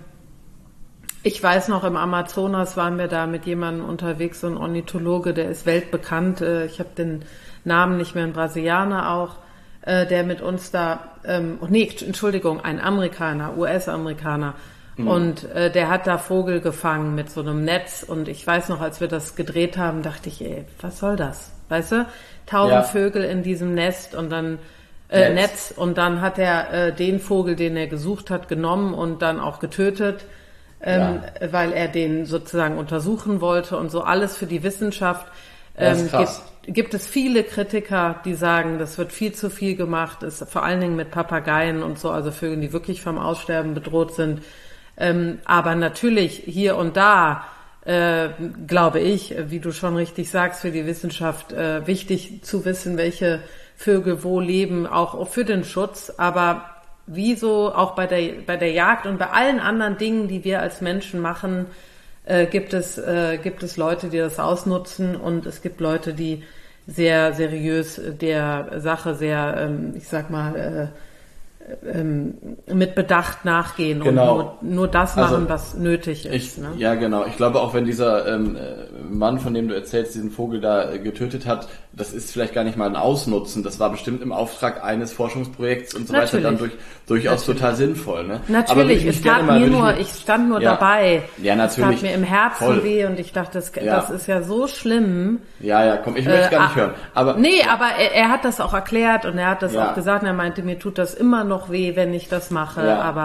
ich weiß noch, im Amazonas waren wir da mit jemandem unterwegs, so ein Ornithologe, der ist weltbekannt. Ich habe den Namen nicht mehr, ein Brasilianer auch, der mit uns da, ein Amerikaner, US-Amerikaner. Und der hat da Vogel gefangen mit so einem Netz. Und ich weiß noch, als wir das gedreht haben, dachte ich, was soll das? Weißt du? 1000 Vögel in diesem Nest und dann Netz. Und dann hat er den Vogel, den er gesucht hat, genommen und dann auch getötet, weil er den sozusagen untersuchen wollte und so alles für die Wissenschaft. Gibt es viele Kritiker, die sagen, das wird viel zu viel gemacht, ist vor allen Dingen mit Papageien und so, also Vögeln, die wirklich vom Aussterben bedroht sind. Aber natürlich hier und da, glaube ich, wie du schon richtig sagst, für die Wissenschaft wichtig zu wissen, welche Vögel wo leben, auch für den Schutz. Aber wieso auch bei der Jagd und bei allen anderen Dingen, die wir als Menschen machen, gibt es Leute, die das ausnutzen und es gibt Leute, die sehr seriös der Sache sehr, mit Bedacht nachgehen und nur das machen, was nötig ist. Ne? Ja, genau. Ich glaube auch, wenn dieser Mann, von dem du erzählst, diesen Vogel da getötet hat, das ist vielleicht gar nicht mal ein Ausnutzen. Das war bestimmt im Auftrag eines Forschungsprojekts und so weiter dann durchaus total sinnvoll. Ne? Natürlich, ich stand nur dabei. Ja, natürlich. Es tat mir im Herzen weh und ich dachte, das ist ja so schlimm. Ja, komm, ich möchte gar nicht hören. Aber er hat das auch erklärt und er hat das auch gesagt und er meinte, mir tut das immer noch weh, wenn ich das mache, aber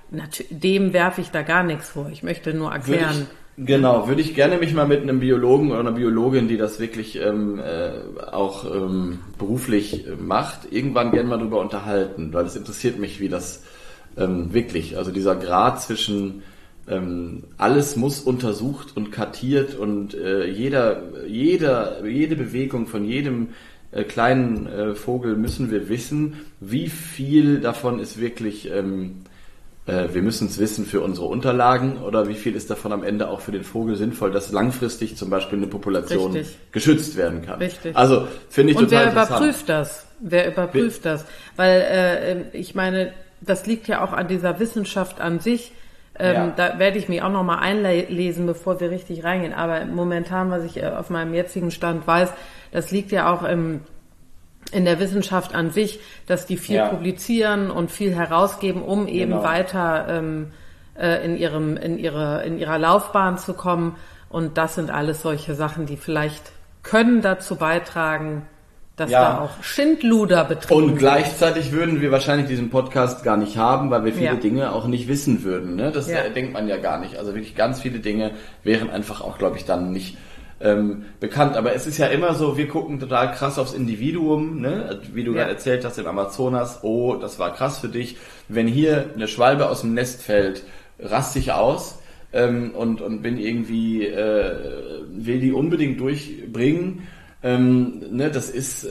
dem werfe ich da gar nichts vor. Ich möchte nur erklären. Würde ich gerne mich mal mit einem Biologen oder einer Biologin, die das wirklich auch beruflich macht, irgendwann gerne mal drüber unterhalten, weil es interessiert mich, wie das wirklich, also dieser Grad zwischen alles muss untersucht und kartiert und jede Bewegung von jedem kleinen Vogel müssen wir wissen, wie viel davon ist wirklich wir müssen es wissen für unsere Unterlagen oder wie viel ist davon am Ende auch für den Vogel sinnvoll, dass langfristig zum Beispiel eine Population geschützt werden kann. Richtig. Also finde ich total interessant. Wer überprüft das? Weil ich meine, das liegt ja auch an dieser Wissenschaft an sich. Da werde ich mich auch nochmal einlesen, bevor wir richtig reingehen. Aber momentan, was ich auf meinem jetzigen Stand weiß, das liegt ja auch in der Wissenschaft an sich, dass die viel publizieren und viel herausgeben, um eben weiter in ihrer Laufbahn zu kommen. Und das sind alles solche Sachen, die vielleicht können dazu beitragen, dass da auch Schindluder betrieben wird. Und gleichzeitig würden wir wahrscheinlich diesen Podcast gar nicht haben, weil wir viele Dinge auch nicht wissen würden. Ne? Das denkt man ja gar nicht. Also wirklich ganz viele Dinge wären einfach auch, glaube ich, dann nicht bekannt. Aber es ist ja immer so, wir gucken total krass aufs Individuum, ne? Wie du gerade erzählt hast im Amazonas. Oh, das war krass für dich. Wenn hier eine Schwalbe aus dem Nest fällt, raste ich aus und bin irgendwie, will die unbedingt durchbringen. Ne, das ist,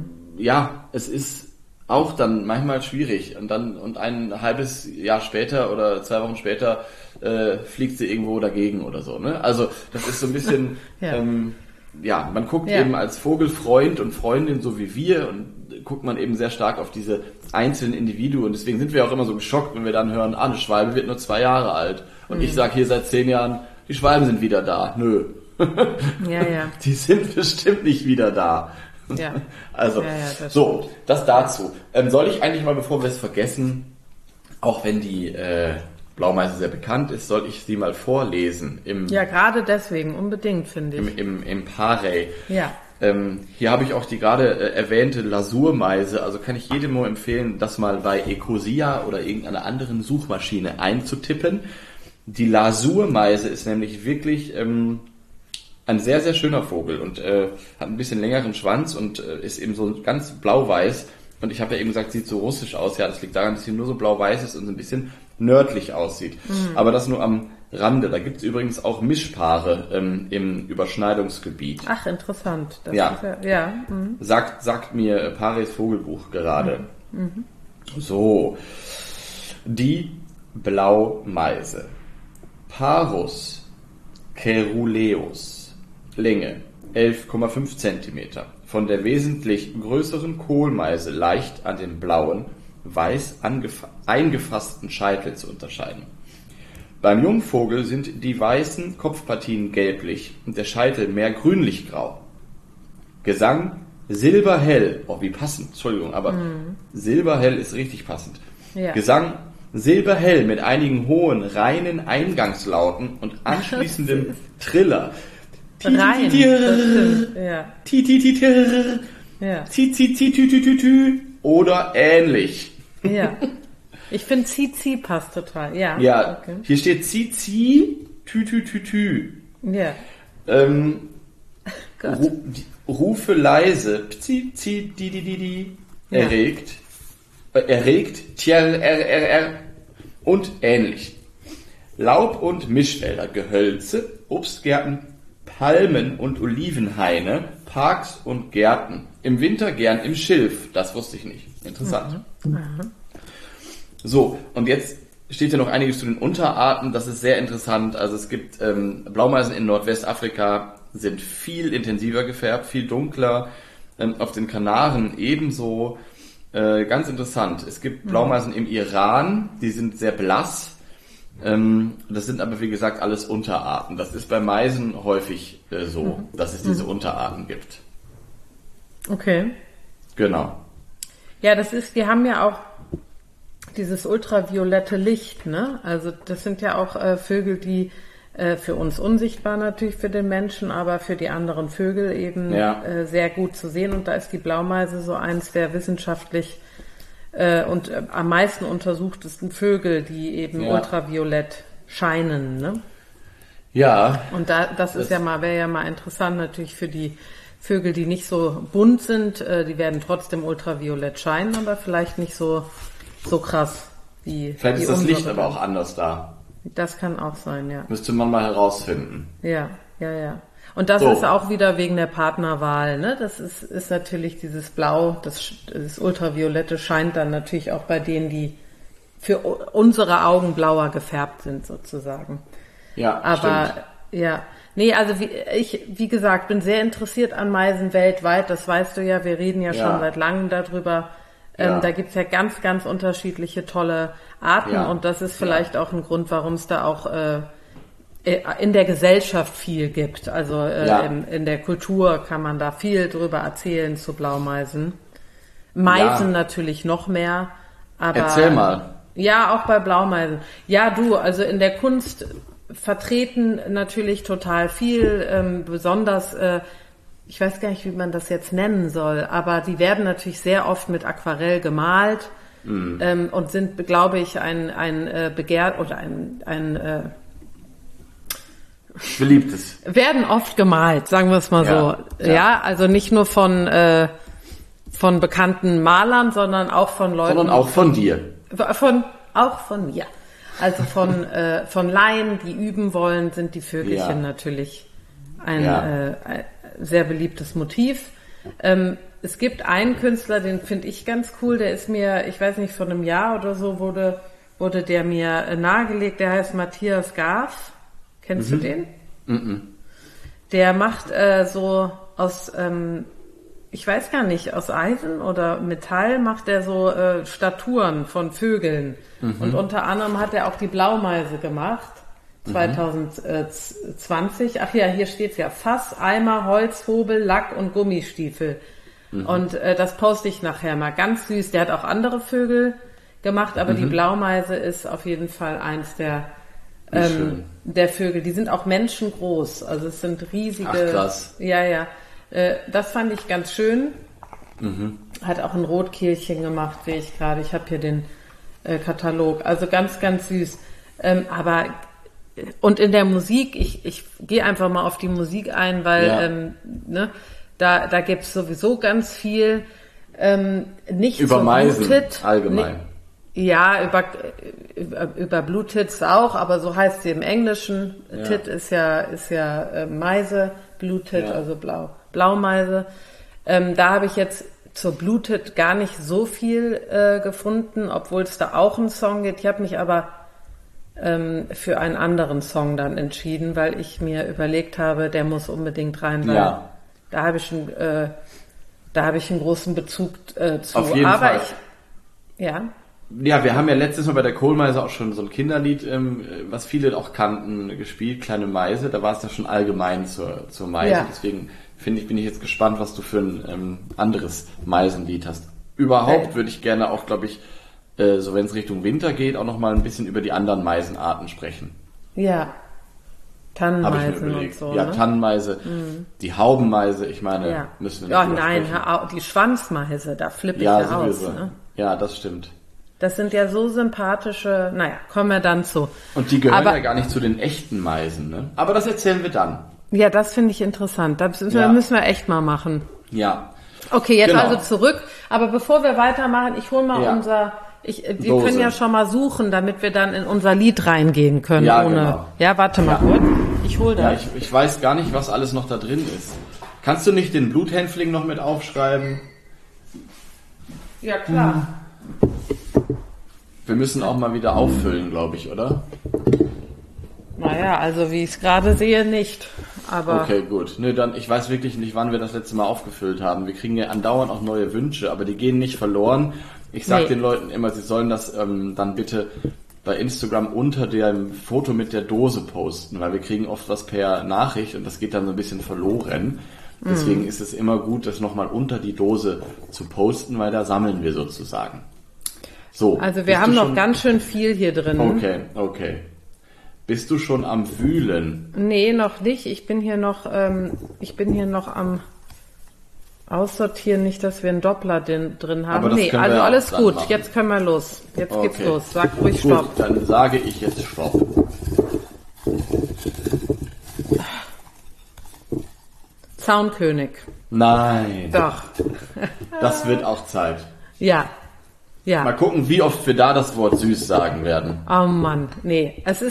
es ist auch dann manchmal schwierig und ein halbes Jahr später oder 2 Wochen später fliegt sie irgendwo dagegen oder so, ne? Also das ist so ein bisschen, man guckt eben als Vogelfreund und Freundin so wie wir und guckt man eben sehr stark auf diese einzelnen Individuen und deswegen sind wir auch immer so geschockt, wenn wir dann hören, eine Schwalbe wird nur 2 Jahre alt und ich sage hier seit 10 Jahren, die Schwalben sind wieder da. Nö. Die sind bestimmt nicht wieder da. Ja. Also, das dazu. Soll ich eigentlich mal, bevor wir es vergessen, auch wenn die Blaumeise sehr bekannt ist, soll ich sie mal vorlesen? Gerade deswegen, unbedingt, finde ich. Im Parey. Ja. Hier habe ich auch die gerade erwähnte Lasurmeise, also kann ich jedem nur empfehlen, das mal bei Ecosia oder irgendeiner anderen Suchmaschine einzutippen. Die Lasurmeise ist nämlich wirklich ein sehr, sehr schöner Vogel und hat ein bisschen längeren Schwanz und ist eben so ganz blau-weiß. Und ich habe ja eben gesagt, sieht so russisch aus. Ja, das liegt daran, dass sie nur so blau-weiß ist und so ein bisschen nördlich aussieht. Aber das nur am Rande. Da gibt es übrigens auch Mischpaare im Überschneidungsgebiet. Ach, interessant. Das ist sagt mir Pareys Vogelbuch gerade. So, die Blaumeise. Parus caeruleus. Länge 11,5 cm. Von der wesentlich größeren Kohlmeise leicht an den blauen, weiß eingefassten Scheitel zu unterscheiden. Beim Jungvogel sind die weißen Kopfpartien gelblich und der Scheitel mehr grünlich-grau. Gesang silberhell. Oh, wie passend. Entschuldigung, aber silberhell ist richtig passend. Ja. Gesang silberhell mit einigen hohen, reinen Eingangslauten und anschließendem Triller. Oder ähnlich. Ja. Ich finde Zizi passt total. Ja. Ja. Okay. Hier steht Zizi tü. Ja. Rufe leise. Pzi, di. Erregt. Tjer, und ähnlich. Laub- und Mischwälder, Gehölze, Obstgärten, Palmen und Olivenhaine, Parks und Gärten. Im Winter gern im Schilf. Das wusste ich nicht. Interessant. So, und jetzt steht hier noch einiges zu den Unterarten. Das ist sehr interessant. Also es gibt Blaumeisen in Nordwestafrika sind viel intensiver gefärbt, viel dunkler. Auf den Kanaren ebenso. Ganz interessant. Es gibt Blaumeisen im Iran, die sind sehr blass. Das sind aber, wie gesagt, alles Unterarten. Das ist bei Meisen häufig so, dass es diese Unterarten gibt. Okay. Genau. Ja, wir haben ja auch dieses ultraviolette Licht, ne? Also das sind ja auch Vögel, die für uns unsichtbar natürlich für den Menschen, aber für die anderen Vögel eben sehr gut zu sehen. Und da ist die Blaumeise so eins der wissenschaftlich und am meisten untersuchtesten Vögel, die eben ultraviolett scheinen, ne? Ja. Und das ist wäre ja mal interessant natürlich für die Vögel, die nicht so bunt sind, die werden trotzdem ultraviolett scheinen, aber vielleicht nicht so krass wie vielleicht ist das unsere Licht aber auch anders da. Das kann auch sein, ja. Müsste man mal herausfinden. Ja. Und das ist auch wieder wegen der Partnerwahl, ne? Das ist natürlich dieses Blau, das Ultraviolette scheint dann natürlich auch bei denen, die für unsere Augen blauer gefärbt sind, sozusagen. Ja, aber stimmt. ja. Nee, also wie gesagt, bin sehr interessiert an Meisen weltweit, das weißt du ja, wir reden ja schon seit langem darüber. Da gibt's ja ganz, ganz unterschiedliche tolle Arten und das ist vielleicht auch ein Grund, warum es da auch in der Gesellschaft viel gibt. Also in der Kultur kann man da viel drüber erzählen zu Blaumeisen. Meisen natürlich noch mehr. Aber, erzähl mal. Ja, auch bei Blaumeisen. Ja, also in der Kunst vertreten natürlich total viel, besonders, ich weiß gar nicht, wie man das jetzt nennen soll, aber die werden natürlich sehr oft mit Aquarell gemalt und sind, glaube ich, ein Begehrt oder ein beliebtes. Werden oft gemalt, sagen wir es mal so. Ja, also nicht nur von bekannten Malern, sondern auch von Leuten. Sondern auch von dir. Auch von mir. Also von Laien, die üben wollen, sind die Vögelchen natürlich ein sehr beliebtes Motiv. Es gibt einen Künstler, den finde ich ganz cool, der ist mir, ich weiß nicht, vor einem Jahr oder so wurde der mir nahegelegt, der heißt Matthias Garf. Kennst du den? Der macht so aus, ich weiß gar nicht, aus Eisen oder Metall macht er so Statuen von Vögeln. Und unter anderem hat er auch die Blaumeise gemacht, 2020. Ach ja, hier steht's ja. Fass, Eimer, Holz, Hobel, Lack und Gummistiefel. Und das poste ich nachher mal. Ganz süß. Der hat auch andere Vögel gemacht, aber die Blaumeise ist auf jeden Fall eins der Vögel. Die sind auch menschengroß. Also es sind riesige. Ach, krass. Ja. Das fand ich ganz schön. Hat auch ein Rotkehlchen gemacht, sehe ich gerade. Ich habe hier den Katalog. Also ganz, ganz süß. Und in der Musik, ich gehe einfach mal auf die Musik ein, weil da gibt's sowieso ganz viel. Nicht über so Meisen Blutet, allgemein. Ja, über Blue Tits auch, aber so heißt sie im Englischen. Tit ist ja Meise, Blue Tit, also Blaumeise. Da habe ich jetzt zur Blue Tit gar nicht so viel gefunden, obwohl es da auch einen Song gibt. Ich habe mich aber für einen anderen Song dann entschieden, weil ich mir überlegt habe, der muss unbedingt rein, weil da habe ich einen großen Bezug zu. Auf jeden Fall. Ja, wir haben ja letztes Mal bei der Kohlmeise auch schon so ein Kinderlied, was viele auch kannten, gespielt, Kleine Meise. Da war es ja schon allgemein zur Meise. Ja. Deswegen bin ich jetzt gespannt, was du für ein anderes Meisenlied hast. Überhaupt würde ich gerne auch, glaube ich, so wenn es Richtung Winter geht, auch noch mal ein bisschen über die anderen Meisenarten sprechen. Ja, Tannenmeisen und so. Ja, ne? Tannenmeise, die Haubenmeise, ich meine, müssen wir nicht nein, die Schwanzmeise, da flippe ich ja aus. Ne? Ja, das stimmt. Das sind ja so sympathische, kommen wir dann zu. Und die gehören ja gar nicht zu den echten Meisen, ne? Aber das erzählen wir dann. Ja, das finde ich interessant. Das müssen wir echt mal machen. Ja. Okay, jetzt also zurück. Aber bevor wir weitermachen, ich hole mal wir können ja schon mal suchen, damit wir dann in unser Lied reingehen können. Ja, genau. Ja, warte mal kurz. Ich hole das. Ja, ich weiß gar nicht, was alles noch da drin ist. Kannst du nicht den Bluthänfling noch mit aufschreiben? Ja, klar. Wir müssen auch mal wieder auffüllen, glaube ich, oder? Naja, also wie ich es gerade sehe, nicht. Aber okay, gut. Nö, dann, ich weiß wirklich nicht, wann wir das letzte Mal aufgefüllt haben. Wir kriegen ja andauernd auch neue Wünsche, aber die gehen nicht verloren. Ich sag den Leuten immer, sie sollen das dann bitte bei Instagram unter dem Foto mit der Dose posten, weil wir kriegen oft was per Nachricht und das geht dann so ein bisschen verloren. Deswegen ist es immer gut, das nochmal unter die Dose zu posten, weil da sammeln wir sozusagen. So. Also wir haben noch ganz schön viel hier drin. Okay. Bist du schon am Wühlen? Nee, noch nicht. Ich bin hier noch am Aussortieren, nicht, dass wir einen Doppler drin haben. Aber das können wir also ja alles dann gut. machen. Jetzt können wir los. Jetzt Okay. geht's los. Sag ruhig Gut, Stopp. dann sage ich jetzt Stopp. Zaunkönig. Nein, Doch. das wird auch Zeit. Ja. Ja. Mal gucken, wie oft wir da das Wort süß sagen werden. Oh Mann, nee. Es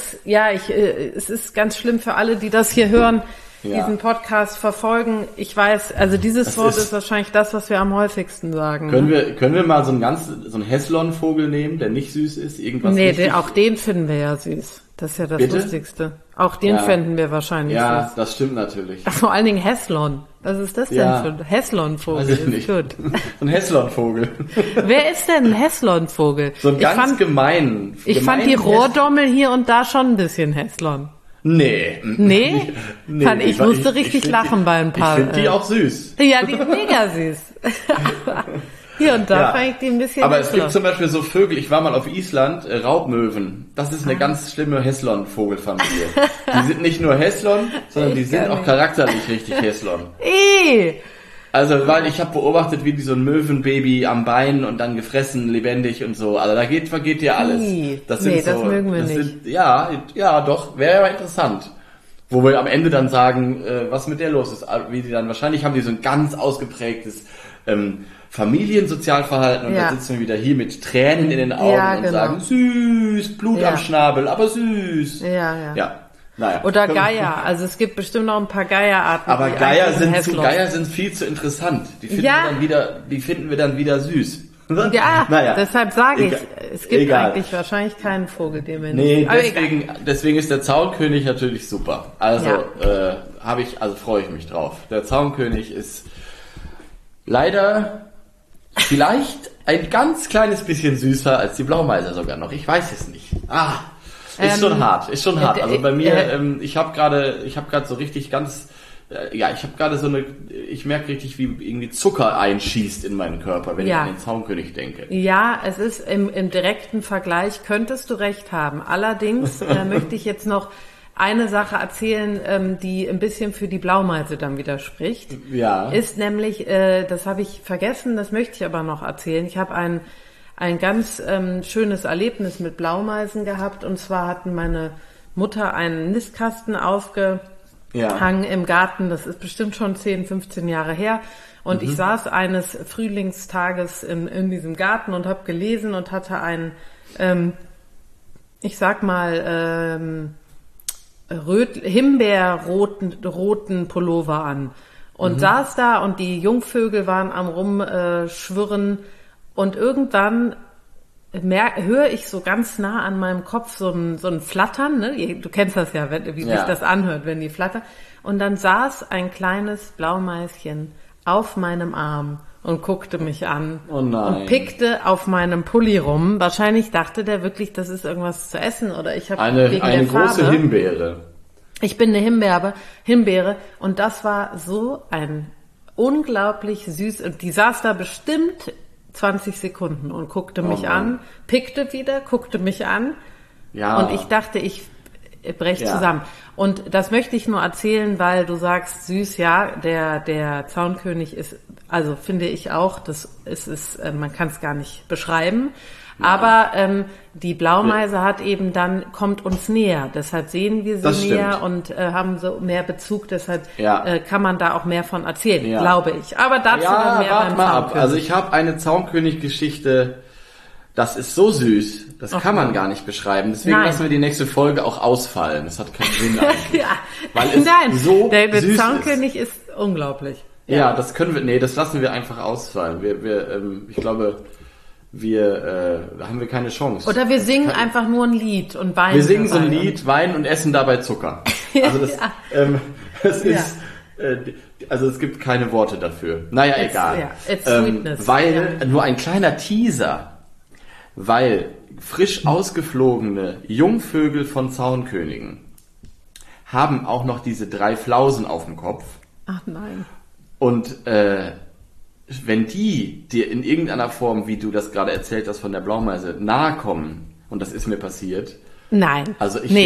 ist ganz schlimm für alle, die das hier hören, Ja. diesen Podcast verfolgen. Ich weiß, also dieses Wort ist wahrscheinlich das, was wir am häufigsten sagen. Können wir mal so einen Häslon-Vogel nehmen, der nicht süß ist? Irgendwas Nee, richtig- auch den finden wir ja süß. Das ist ja das Bitte? Lustigste. Auch den Ja. finden wir wahrscheinlich Ja, süß. das stimmt natürlich. Vor allen Dingen Häslon. Was ist das Ja. denn für ein Häslon-Vogel? Weiß ich Ist nicht. gut. So ein Häslon-Vogel. Wer ist denn ein Häslon-Vogel? So ein ganz gemein. Ich fand die Rohrdommel hier und da schon ein bisschen Häslon. Nee. Nee? Ich musste richtig find lachen bei ein paar. Ich finde die auch süß. Ja, die sind mega süß. Hier und da Ja. fand ich die ein bisschen Aber es gibt Häslon. zum Beispiel so Vögel, ich war mal auf Island, Raubmöwen. Das ist eine ganz schlimme Häslon-Vogelfamilie. Die sind nicht nur Häslon, sondern die sind auch charakterlich richtig Häslon. Also, weil ich habe beobachtet, wie die so ein Möwenbaby am Bein und dann gefressen, lebendig und so. Also da vergeht dir alles. Das mögen wir nicht. Ja, doch, wäre aber interessant. Wo wir am Ende dann sagen, was mit der los ist. Wie die dann, wahrscheinlich haben die so ein ganz ausgeprägtes Familiensozialverhalten und Ja. dann sitzen wir wieder hier mit Tränen in den Augen Ja, und genau. sagen, süß, Blut Ja. am Schnabel, aber süß. Ja. Naja. Oder Geier. Also es gibt bestimmt noch ein paar Geierarten. Aber die Geier eigentlich sind, Häslon- Geier sind viel zu interessant. Die finden, Ja. die finden wir dann wieder süß. Ja, Naja. deshalb sage ich, Egal. es gibt Egal. eigentlich wahrscheinlich keinen Vogel, den wir Nee, nicht... Aber egal. deswegen ist der Zaunkönig natürlich super. Also Ja. freue ich mich drauf. Der Zaunkönig ist leider vielleicht ein ganz kleines bisschen süßer als die Blaumeise sogar noch. Ich weiß es nicht. Ist schon hart. Also bei mir, ich habe gerade so richtig ganz, ich merke richtig, wie irgendwie Zucker einschießt in meinen Körper, wenn ich an den Zaunkönig denke. Ja, es ist im direkten Vergleich, könntest du recht haben. Allerdings möchte ich jetzt noch eine Sache erzählen, die ein bisschen für die Blaumeise dann widerspricht. Ja. Ist nämlich, das habe ich vergessen, das möchte ich aber noch erzählen. Ich habe ein ganz schönes Erlebnis mit Blaumeisen gehabt. Und zwar hatten meine Mutter einen Nistkasten aufgehangen im Garten. Das ist bestimmt schon 10, 15 Jahre her. Und ich saß eines Frühlingstages in diesem Garten und habe gelesen und hatte einen, himbeerroten Pullover an. Und saß da und die Jungvögel waren am rumschwirren. Und irgendwann höre ich so ganz nah an meinem Kopf so ein Flattern, ne? Du kennst das ja, wie sich das anhört, wenn die flattern. Und dann saß ein kleines Blaumeischen auf meinem Arm und guckte mich an und pickte auf meinem Pulli rum. Wahrscheinlich dachte der wirklich, das ist irgendwas zu essen oder ich habe wegen Eine der große Farbe. Himbeere. Ich bin eine Himbeere und das war so ein unglaublich süß und die saß da bestimmt 20 Sekunden und guckte mich an, pickte wieder, guckte mich an und ich dachte, ich breche zusammen. Und das möchte ich nur erzählen, weil du sagst, süß, ja, der Zaunkönig ist, also finde ich auch, man kann es gar nicht beschreiben. Aber die Blaumeise hat eben dann, kommt uns näher, deshalb sehen wir sie näher und haben so mehr Bezug, deshalb kann man da auch mehr von erzählen, glaube ich. Aber dazu dann mehr beim Zaunkönig. Also ich habe eine Zaunkönig-Geschichte, das ist so süß, das kann man gar nicht beschreiben. Deswegen lassen wir die nächste Folge auch ausfallen. Das hat keinen Sinn eigentlich. Weil es so der süß Zaunkönig ist unglaublich. Ja, das lassen wir einfach ausfallen. Ich glaube, da haben wir keine Chance. Oder wir singen einfach nur ein Lied und weinen. Wir singen so ein Lied, weinen und essen dabei Zucker. Also das ist, also es gibt keine Worte dafür. Naja, egal. It's sweetness. Weil, nur ein kleiner Teaser, weil frisch ausgeflogene Jungvögel von Zaunkönigen haben auch noch diese 3 Flausen auf dem Kopf. Ach nein. Und wenn die dir in irgendeiner Form, wie du das gerade erzählt hast von der Blaumeise, nahe kommen, und das ist mir passiert. Nein. Also ich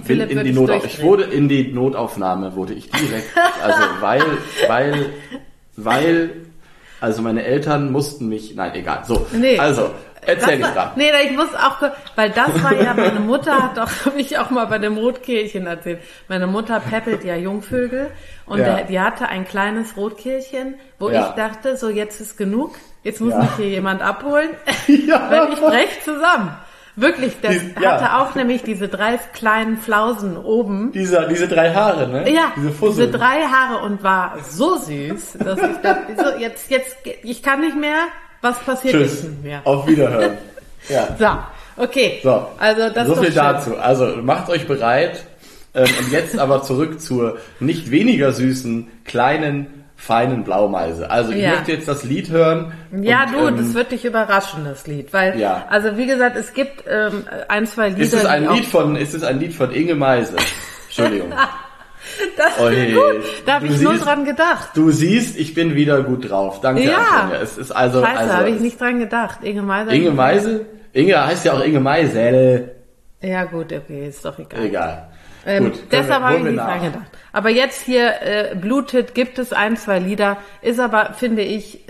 wurde in die Notaufnahme, wurde ich direkt, also weil Also meine Eltern mussten mich, nein, egal. So, Nee. also, erzähl dich da. Nee, ich muss auch, weil das war ja, meine Mutter hat doch, habe ich auch mal bei dem Rotkehlchen erzählt, meine Mutter peppelt ja Jungvögel und Ja. die hatte ein kleines Rotkehlchen, wo Ja. ich dachte, so jetzt ist genug, jetzt muss mich hier jemand abholen, Ja. wenn ich brech zusammen. Wirklich, das Ja. hatte auch nämlich diese 3 kleinen Flausen oben. Diese 3 Haare, ne? Ja, Diese Fussel. diese 3 Haare und war so süß, dass ich dachte, so, jetzt, ich kann nicht mehr, was passiert Tschüss. jetzt nicht mehr. Auf Wiederhören. Ja. So, okay. So, Also das so ist viel doch schön. dazu. Also macht euch bereit. Und jetzt aber zurück zur nicht weniger süßen, kleinen, feinen Blaumeise. Also ich Ja. möchte jetzt das Lied hören. Ja, und, das wird dich überraschen, das Lied, weil, Ja. also wie gesagt, es gibt 1, 2 Lieder. ist es ein die Lied von Inge Meise? Entschuldigung. Das ist Oje. gut. Da habe Du ich null siehst- dran gedacht. Du siehst, ich bin wieder gut drauf. Danke, Ja. Antonia. Es ist also, Scheiße, habe ich nicht dran gedacht. Inge Meise. Inge Meise? Inge heißt ja auch Inge Meisel. Ja gut, okay, ist doch egal. Egal. Deshalb habe ich holen wir nicht nach. dran gedacht. Aber jetzt hier, Blutet, gibt es 1, 2 Lieder, ist aber, finde ich,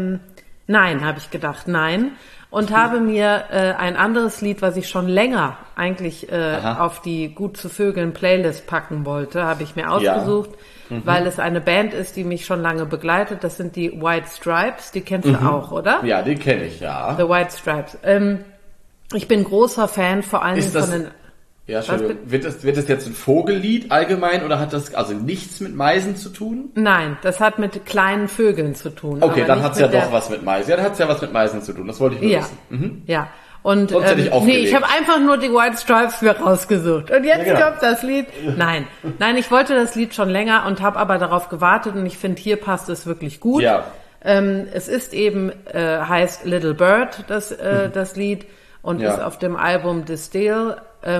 nein, habe ich gedacht, nein. Und habe mir ein anderes Lied, was ich schon länger eigentlich auf die Gut zu Vögeln Playlist packen wollte, habe ich mir ausgesucht, weil es eine Band ist, die mich schon lange begleitet. Das sind die White Stripes, die kennst du auch, oder? Ja, den kenne ich, ja. The White Stripes. Ich bin großer Fan vor allen Dingen Ist das- von den... Ja, Entschuldigung. Wird das jetzt ein Vogellied allgemein oder hat das also nichts mit Meisen zu tun? Nein, das hat mit kleinen Vögeln zu tun. Okay, aber dann nicht hat's ja mit der- doch was mit Meisen. Ja, dann hat's ja was mit Meisen zu tun. Das wollte ich nur Ja, wissen. ja. Und Sonst hätte ich nee, aufgelegt. ich habe einfach nur die White Stripes mir rausgesucht. Und jetzt Ja, genau. kommt das Lied. Nein, ich wollte das Lied schon länger und habe aber darauf gewartet und ich finde, hier passt es wirklich gut. Ja. Es ist eben, heißt Little Bird, das Lied, und Ja. ist auf dem Album Distill.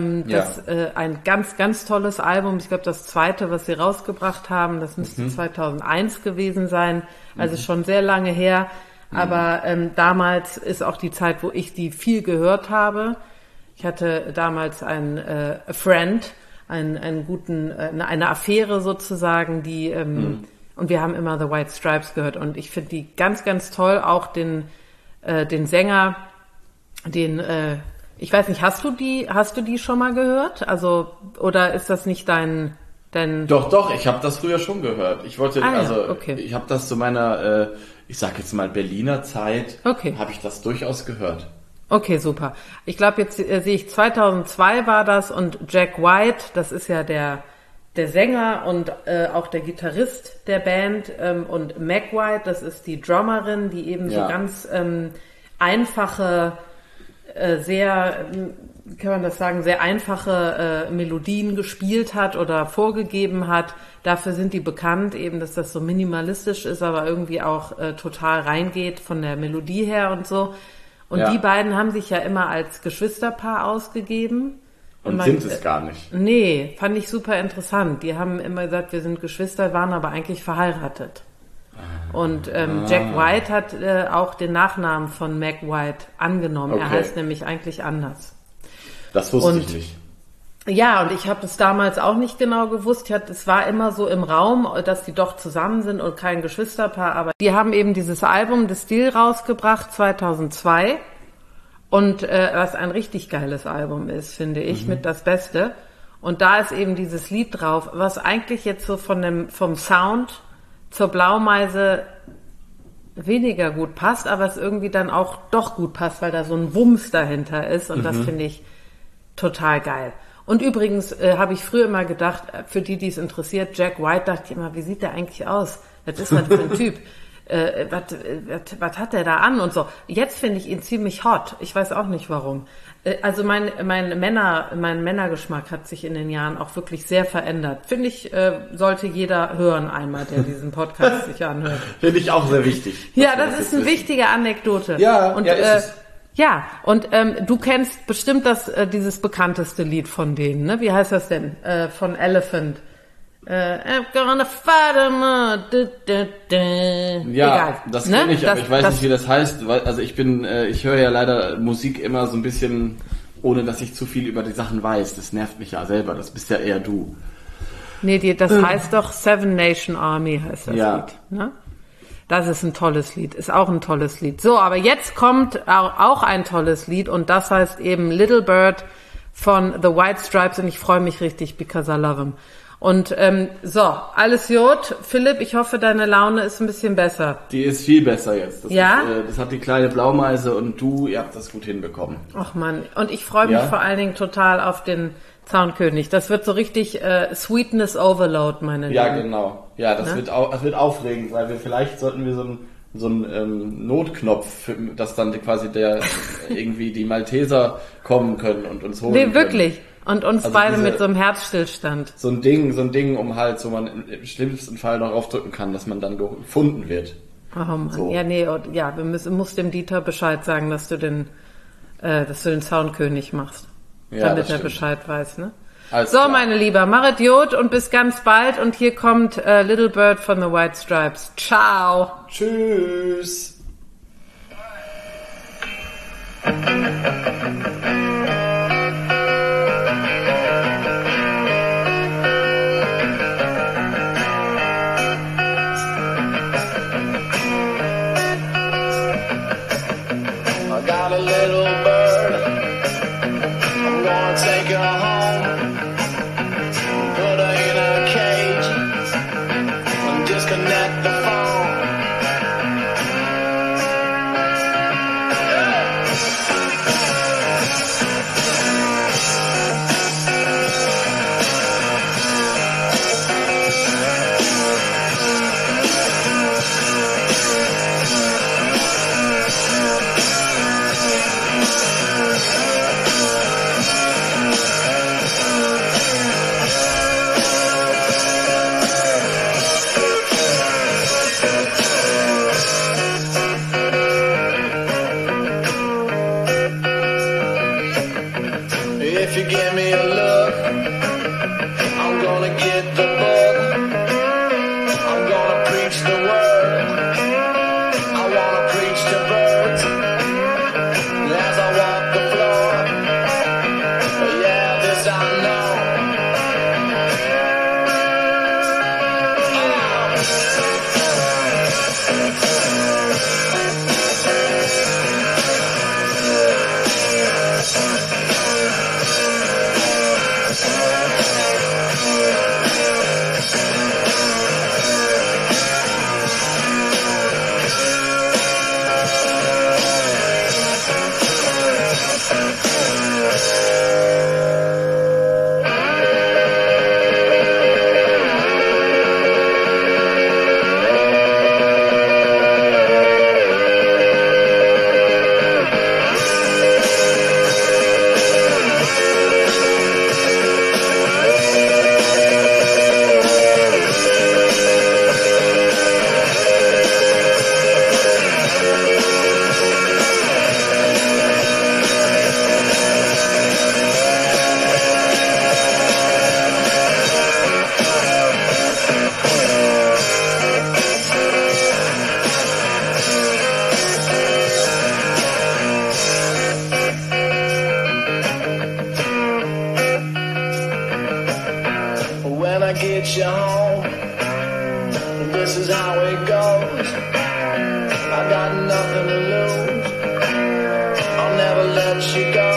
Ein ganz, ganz tolles Album. Ich glaube, das 2., was sie rausgebracht haben, das müsste 2001 gewesen sein. Also schon sehr lange her. Aber damals ist auch die Zeit, wo ich die viel gehört habe. Ich hatte damals einen Friend, einen guten, eine Affäre sozusagen, die und wir haben immer The White Stripes gehört. Und ich finde die ganz, ganz toll. Auch den Sänger, ich weiß nicht, hast du die schon mal gehört? Also, oder ist das nicht dein Doch, ich habe das früher schon gehört. Ich wollte, okay. ich habe das zu meiner, ich sag jetzt mal Berliner Zeit, Okay. habe ich das durchaus gehört. Okay, super. Ich glaube, jetzt sehe ich 2002 war das und Jack White, das ist ja der Sänger und auch der Gitarrist der Band und Meg White, das ist die Drummerin, die eben Ja. so ganz einfache, sehr, kann man das sagen, sehr einfache Melodien gespielt hat oder vorgegeben hat. Dafür sind die bekannt, eben, dass das so minimalistisch ist, aber irgendwie auch total reingeht von der Melodie her und so. Und Ja. die beiden haben sich ja immer als Geschwisterpaar ausgegeben. Und man- sind es gar nicht. Nee, fand ich super interessant. Die haben immer gesagt, wir sind Geschwister, waren aber eigentlich verheiratet. Und Jack White hat auch den Nachnamen von Meg White angenommen. Er Okay. heißt nämlich eigentlich anders. Das wusste Und- ich nicht. Ja, und ich habe es damals auch nicht genau gewusst. Es war immer so im Raum, dass die doch zusammen sind und kein Geschwisterpaar. Aber die haben eben dieses Album Distill rausgebracht 2002. Und was ein richtig geiles Album ist, finde ich, mit das Beste. Und da ist eben dieses Lied drauf, was eigentlich jetzt so vom Sound zur Blaumeise weniger gut passt, aber es irgendwie dann auch doch gut passt, weil da so ein Wumms dahinter ist. Und das finde ich total geil. Und übrigens habe ich früher immer gedacht, für die es interessiert, Jack White, dachte ich immer, wie sieht der eigentlich aus? Was ist das für ein Typ? Was hat der da an und so? Jetzt finde ich ihn ziemlich hot. Ich weiß auch nicht warum. Also mein Männergeschmack hat sich in den Jahren auch wirklich sehr verändert. Finde ich, sollte jeder hören einmal, der diesen Podcast sich anhört. Finde ich auch sehr wichtig. Ja, dass wir das ist jetzt eine wissen. wichtige Anekdote. Ja, und, ja, ist es. Ja, und du kennst bestimmt dieses bekannteste Lied von denen, ne? Wie heißt das denn? Von Elephant. I'm gonna fight him. Ja, Egal, das ne? kenne ich, aber ich weiß das- nicht, wie das heißt. Weil, also ich höre ja leider Musik immer so ein bisschen, ohne dass ich zu viel über die Sachen weiß. Das nervt mich ja selber. Das bist ja eher du. Nee, das heißt doch Seven Nation Army heißt das Ja. Lied, ne? Das ist ein tolles Lied, ist auch ein tolles Lied. So, aber jetzt kommt auch ein tolles Lied und das heißt eben Little Bird von The White Stripes und ich freue mich richtig, because I love him. Und so, alles gut. Philipp, ich hoffe, deine Laune ist ein bisschen besser. Die ist viel besser jetzt. Ja? Das hat die kleine Blaumeise und ihr habt das gut hinbekommen. Ach Mann, und ich freue mich vor allen Dingen total auf den Zaunkönig. Das wird so richtig Sweetness Overload, meine Lieben. Ja, genau. Ja, das wird aufregend, weil vielleicht sollten wir so einen Notknopf, dass dann quasi irgendwie die Malteser kommen können und uns holen können. Nee, wirklich. Und uns beide mit so einem Herzstillstand. So ein Ding, um halt, wo man im schlimmsten Fall noch aufdrücken kann, dass man dann gefunden wird. Oh Mann. So. Ja, muss dem Dieter Bescheid sagen, dass du den Zaunkönig machst. Ja, damit er Bescheid weiß, ne? Alles so, klar. meine Lieber, machet Jod und bis ganz bald. Und hier kommt Little Bird von The White Stripes. Ciao. Tschüss. Got a little bird, I'm gonna take her home, put her in a cage, and disconnect the phone. If you give me a look, I'm gonna get the book. I'm gonna preach the word. I wanna preach to birds as I walk the floor. Yeah, this I know. When I get you home, this is how it goes. I got nothing to lose. I'll never let you go.